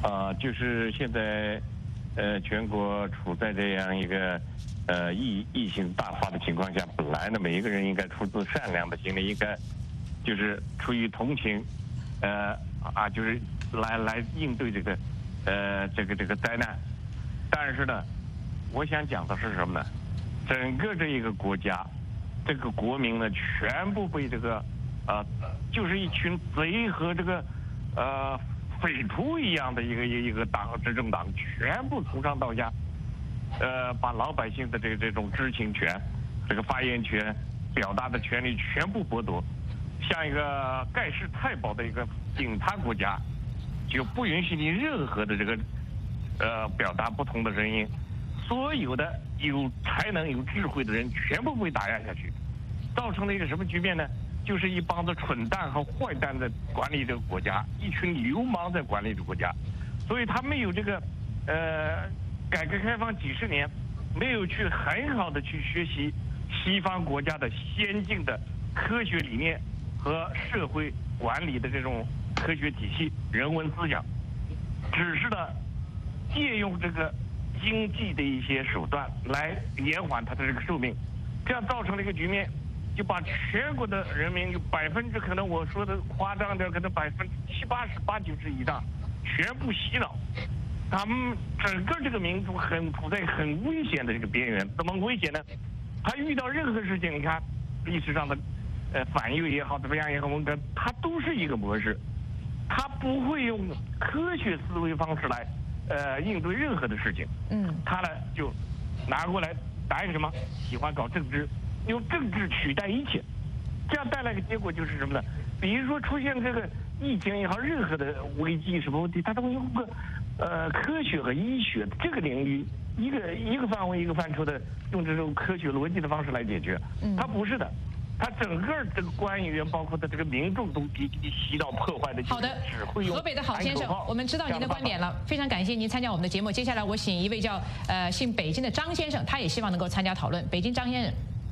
就是现在全国处在这样一个疫情大发的情况下，本来呢每一个人应该出自善良的心理，应该就是出于同情，就是来应对这个灾难。但是呢，我想讲的是什么呢？整个这一个国家，这个国民呢，全部被这个就是一群贼和这个匪徒一样的一个执政党，全部从上到下，把老百姓的这种知情权、这个发言权、表达的权利全部剥夺，像一个盖世太保的一个警察国家，就不允许你任何的这个表达不同的声音，所有的有才能、有智慧的人全部被打压下去，造成了一个什么局面呢？就是一帮子蠢蛋和坏蛋在管理这个国家，一群流氓在管理这个国家，所以他没有这个改革开放几十年，没有去很好的去学习西方国家的先进的科学理念和社会管理的这种科学体系、人文思想，只是呢借用这个经济的一些手段来延缓他的这个寿命，这样造成了一个局面，就把全国的人民有%，可能我说的夸张点，可能70%、80%、90%以上全部洗脑。他们整个这个民族处在很危险的这个边缘。怎么危险呢？他遇到任何事情，你看历史上的反右也好，怎么样也好，他都是一个模式，他不会用科学思维方式来应对任何的事情。他呢就拿过来答应什么？喜欢搞政治，用政治取代一切，这样带来的结果就是什么呢？比如说出现这个疫情也好，任何的危机什么问题，他都会用个科学和医学这个领域一个范围一个范畴的用这种科学逻辑的方式来解决。他不是的，他整个这个官员包括的这个民众都给洗脑破坏的。
好的，河北的郝先生，我们知道您的观点了，非常感谢您参加我们的节目。接下来我请一位叫姓北京的张先生，他也希望能够参加讨论。北京张先生。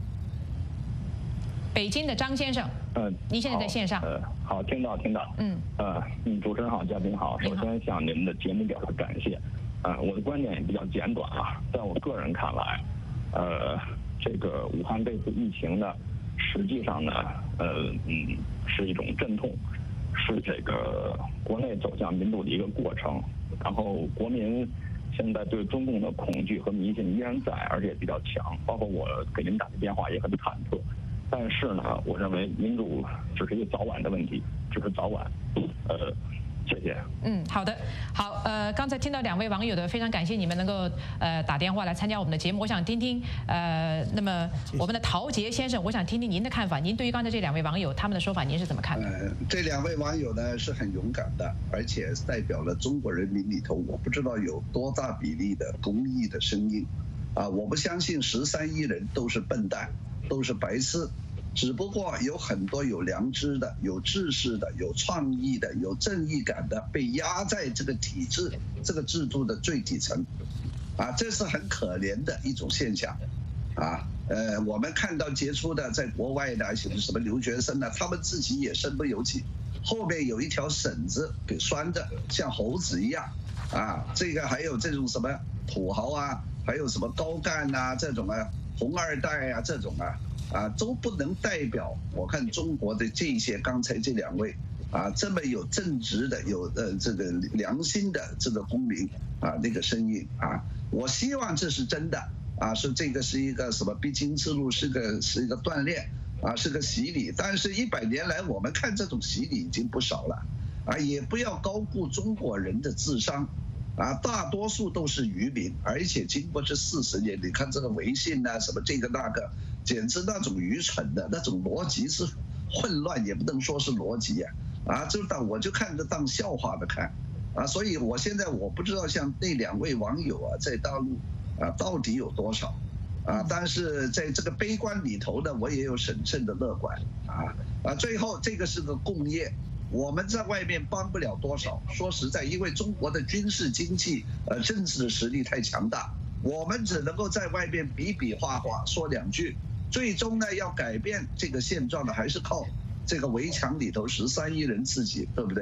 北京的张先生，您现在在线上。
好，听到。主持人好，嘉宾好。首先向您们的节目表示感谢。我的观点也比较简短啊，在我个人看来，这个武汉这次疫情呢，实际上呢，是一种阵痛，是这个国内走向民主的一个过程。然后国民现在对中共的恐惧和迷信依然在，而且比较强。包括我给您打的电话也很忐忑。但是呢，我认为民主只是一个早晚的问题，只是早晚。谢谢。
好的，好，刚才听到两位网友的，非常感谢你们能够打电话来参加我们的节目。我想听听那么我们的陶杰先生，我想听听您的看法。您对于刚才这两位网友他们的说法，您是怎么看的？
这两位网友呢是很勇敢的，而且代表了中国人民里头我不知道有多大比例的公益的声音。我不相信13亿人都是笨蛋，都是白痴。只不过有很多有良知的、有知识的、有创意的、有正义感的，被压在这个体制、这个制度的最底层，这是很可怜的一种现象，我们看到杰出的在国外的什么留学生呢，他们自己也身不由己，后面有一条绳子给拴着，像猴子一样，这个还有这种什么土豪还有什么高干这种红二代这种都不能代表我看中国的这些刚才这两位这么有正直的、有这个良心的这个公民那个声音我希望这是真的是这个是一个什么必经之路，是一个锻炼是个洗礼。但是100年来我们看这种洗礼已经不少了也不要高估中国人的智商大多数都是愚民，而且经过这40年，你看这个微信什么这个那个，简直那种愚蠢的那种逻辑是混乱，也不能说是逻辑我就看着当笑话的看所以我现在我不知道像那两位网友在大陆到底有多少但是在这个悲观里头呢，我也有审慎的乐观最后这个是个共业。我们在外面帮不了多少，说实在，因为中国的军事、经济、政治的实力太强大，我们只能够在外面比比划划说两句，最终呢要改变这个现状的，还是靠这个围墙里头13亿人自己，对不对？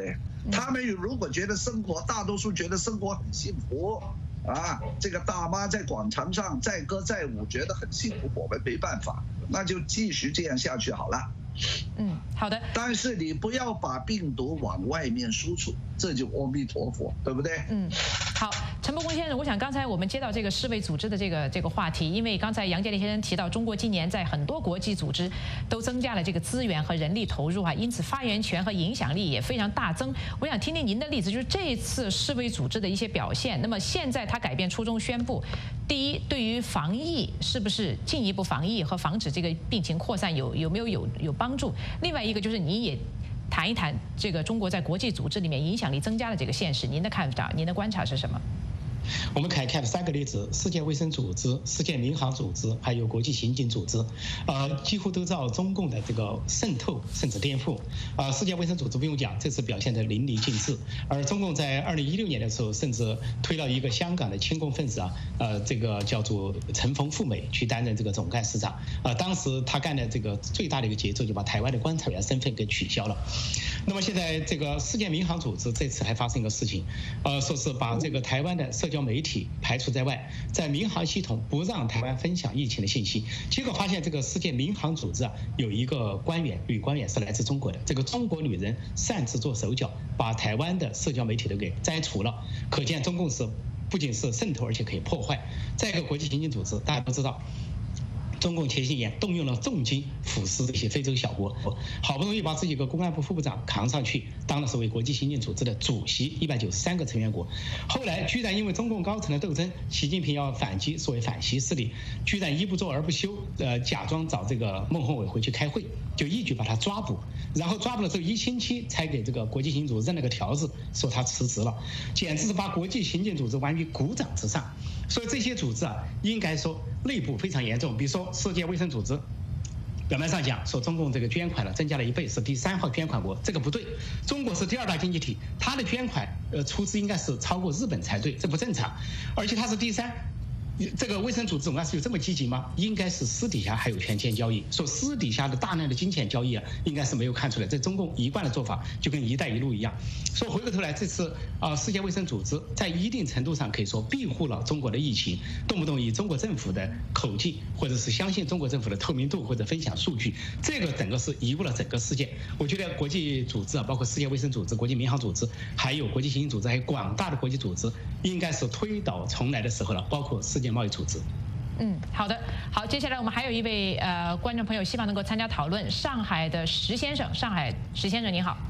他们如果觉得大多数觉得生活很幸福啊，这个大妈在广场上载歌载舞，觉得很幸福，我们没办法，那就继续这样下去好了。
好的。
但是你不要把病毒往外面输出，这就阿弥陀佛，对不对？
好，陈伯公先生，我想刚才我们接到这个世卫组织的这个话题，因为刚才杨建立先生提到，中国今年在很多国际组织都增加了这个资源和人力投入因此发言权和影响力也非常大增。我想听听您的例子，就是这一次世卫组织的一些表现。那么现在他改变初衷，宣布，第一，对于防疫是不是进一步防疫和防止这个病情扩散有没有帮助？另外一个就是你也谈一谈这个中国在国际组织里面影响力增加的这个现实，您的看法、您的观察是什么？
我们可以看3个例子：世界卫生组织、世界民航组织，还有国际刑警组织，几乎都遭中共的这个渗透甚至颠覆。世界卫生组织不用讲，这次表现得淋漓尽致。而中共在2016年的时候，甚至推了一个香港的亲共分子这个叫做陈冯富美去担任这个总干事长。当时他干的这个最大的一个节奏，就把台湾的观察员身份给取消了。那么现在这个世界民航组织这次还发生一个事情，说是把这个台湾的社交媒体排除在外，在民航系统不让台湾分享疫情的信息。结果发现这个世界民航组织有一个女官员是来自中国的，这个中国女人擅自做手脚，把台湾的社交媒体都给摘除了。可见中共是不仅是渗透，而且可以破坏。再一个，国际刑警组织大家都知道，中共前些年动用了重金腐蚀这些非洲小国，好不容易把自己一个公安部副部长扛上去，当了所谓国际刑警组织的主席，193个成员国。后来居然因为中共高层的斗争，习近平要反击所谓反习势力，居然一不做二不休，假装找这个孟宏伟回去开会，就一举把他抓捕。然后抓捕了之后1星期才给这个国际刑警组织扔了个条子，说他辞职了，简直是把国际刑警组织完于股掌之上。所以这些组织应该说内部非常严重。比如说世界卫生组织，表面上讲说中共这个捐款增加了1倍，是第3号捐款国，这个不对。中国是第2大经济体，它的捐款出资应该是超过日本才对，这不正常。而且它是第3。这个卫生组织总干事有这么积极吗？应该是私底下还有权钱交易，说私底下的大量的金钱交易应该是没有看出来。这中共一贯的做法就跟“一带一路”一样。说回过头来，这次世界卫生组织在一定程度上可以说庇护了中国的疫情，动不动以中国政府的口径，或者是相信中国政府的透明度或者分享数据，这个整个是贻误了整个世界。我觉得国际组织包括世界卫生组织、国际民航组织，还有国际刑警组织，还有广大的国际组织，应该是推倒重来的时候了，包括世界贸易组织。
好的，好，接下来我们还有一位观众朋友希望能够参加讨论，上海的石先生，您好。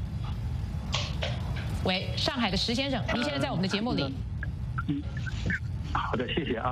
喂，上海的石先生，您现在在我们的节目里。
好的，谢谢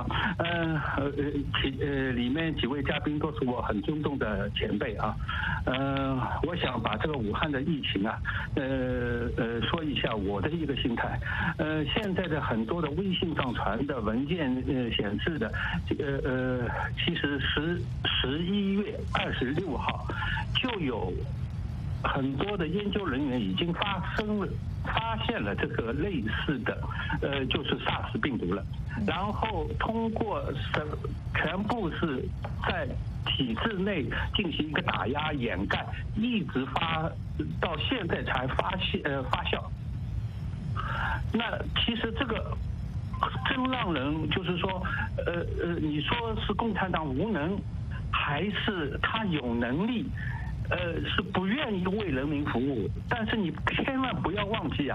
里面几位嘉宾都是我很尊重的前辈我想把这个武汉的疫情说一下我的一个心态。现在的很多的微信上传的文件显示的，其实11月26号就有很多的研究人员已经发现了这个类似的就是 SARS 病毒了，然后通过全部是在体制内进行一个打压掩盖，一直到现在才发酵。那其实这个真让人就是说你说是共产党无能，还是他有能力是不愿意为人民服务？但是你千万不要忘记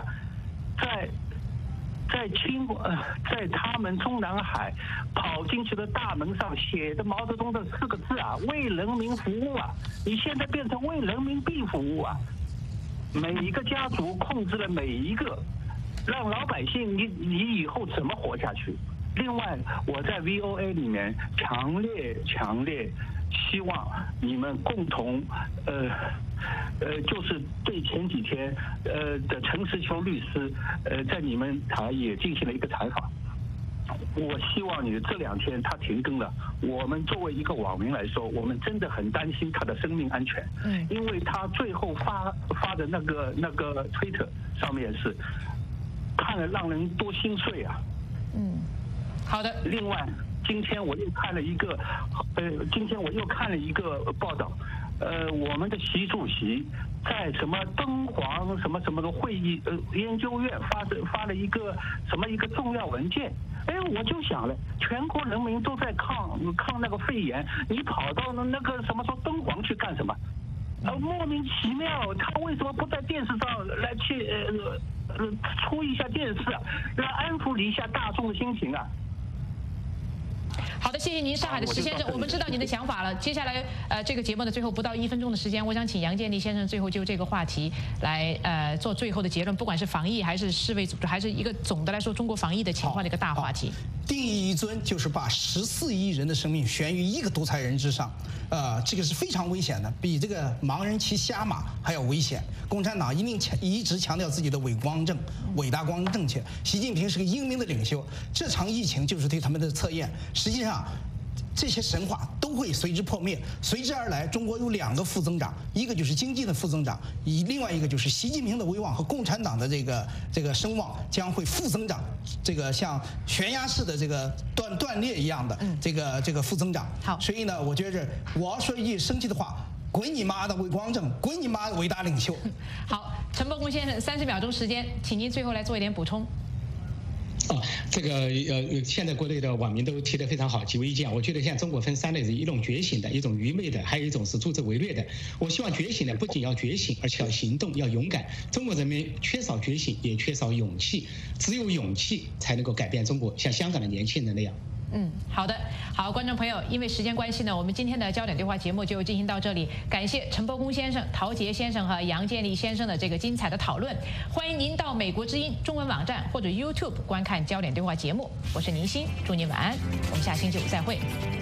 在他们中南海跑进去的大门上写的毛泽东的4个字为人民服务你现在变成为人民币服务每一个家族控制了每一个，让老百姓你以后怎么活下去？另外，我在 VOA 里面强烈希望你们共同就是对前几天的陈时秋律师在你们台也进行了一个采访。我希望你这2天他停更了，我们作为一个网民来说，我们真的很担心他的生命安全。因为他最后发的那个推特上面是看了让人多心碎
好的。
另外，今天我又看了一个报道， 我们的习主席在什么敦煌什么什么的会议研究院发了一个重要文件。哎，我就想了，全国人民都在抗那个肺炎，你跑到那个什么说敦煌去干什么？莫名其妙，他为什么不在电视上来去出一下电视，来安抚一下大众的心情啊？
好的，谢谢您，上海的石先生，我们知道您的想法了。接下来，这个节目的最后不到1分钟的时间，我想请杨建立先生最后就这个话题来做最后的结论，不管是防疫还是世卫组织，还是一个总的来说中国防疫的情况的一个大话题。
定义一尊就是把14亿人的生命悬于一个独裁人之上，这个是非常危险的，比这个盲人骑瞎马还要危险。共产党一直强调自己的伟大光正确，习近平是个英明的领袖，这场疫情就是对他们的测验。实际上，这些神话都会随之破灭，随之而来，中国有2个负增长，一个就是经济的负增长，另外一个就是习近平的威望和共产党的这个声望将会负增长，这个像悬崖式的这个断裂一样的这个负增长。
好，
所以呢，我觉着我要说一句生气的话。滚你妈的伟光正，滚你妈的伟大领袖！
好，陈伯公先生，30秒钟时间，请您最后来做一点补充。
这个现在国内的网民都提得非常好，几位意见。我觉得现在中国分3类人，一种觉醒的，一种愚昧的，还有一种是助纣为虐的。我希望觉醒的不仅要觉醒，而且要行动，要勇敢。中国人民缺少觉醒，也缺少勇气，只有勇气才能够改变中国，像香港的年轻人那样。
好的，好，观众朋友，因为时间关系呢，我们今天的焦点对话节目就进行到这里。感谢陈伯公先生、陶杰先生和杨建立先生的这个精彩的讨论。欢迎您到美国之音中文网站或者 YouTube 观看焦点对话节目。我是宁鑫，祝您晚安，我们下星期5再会。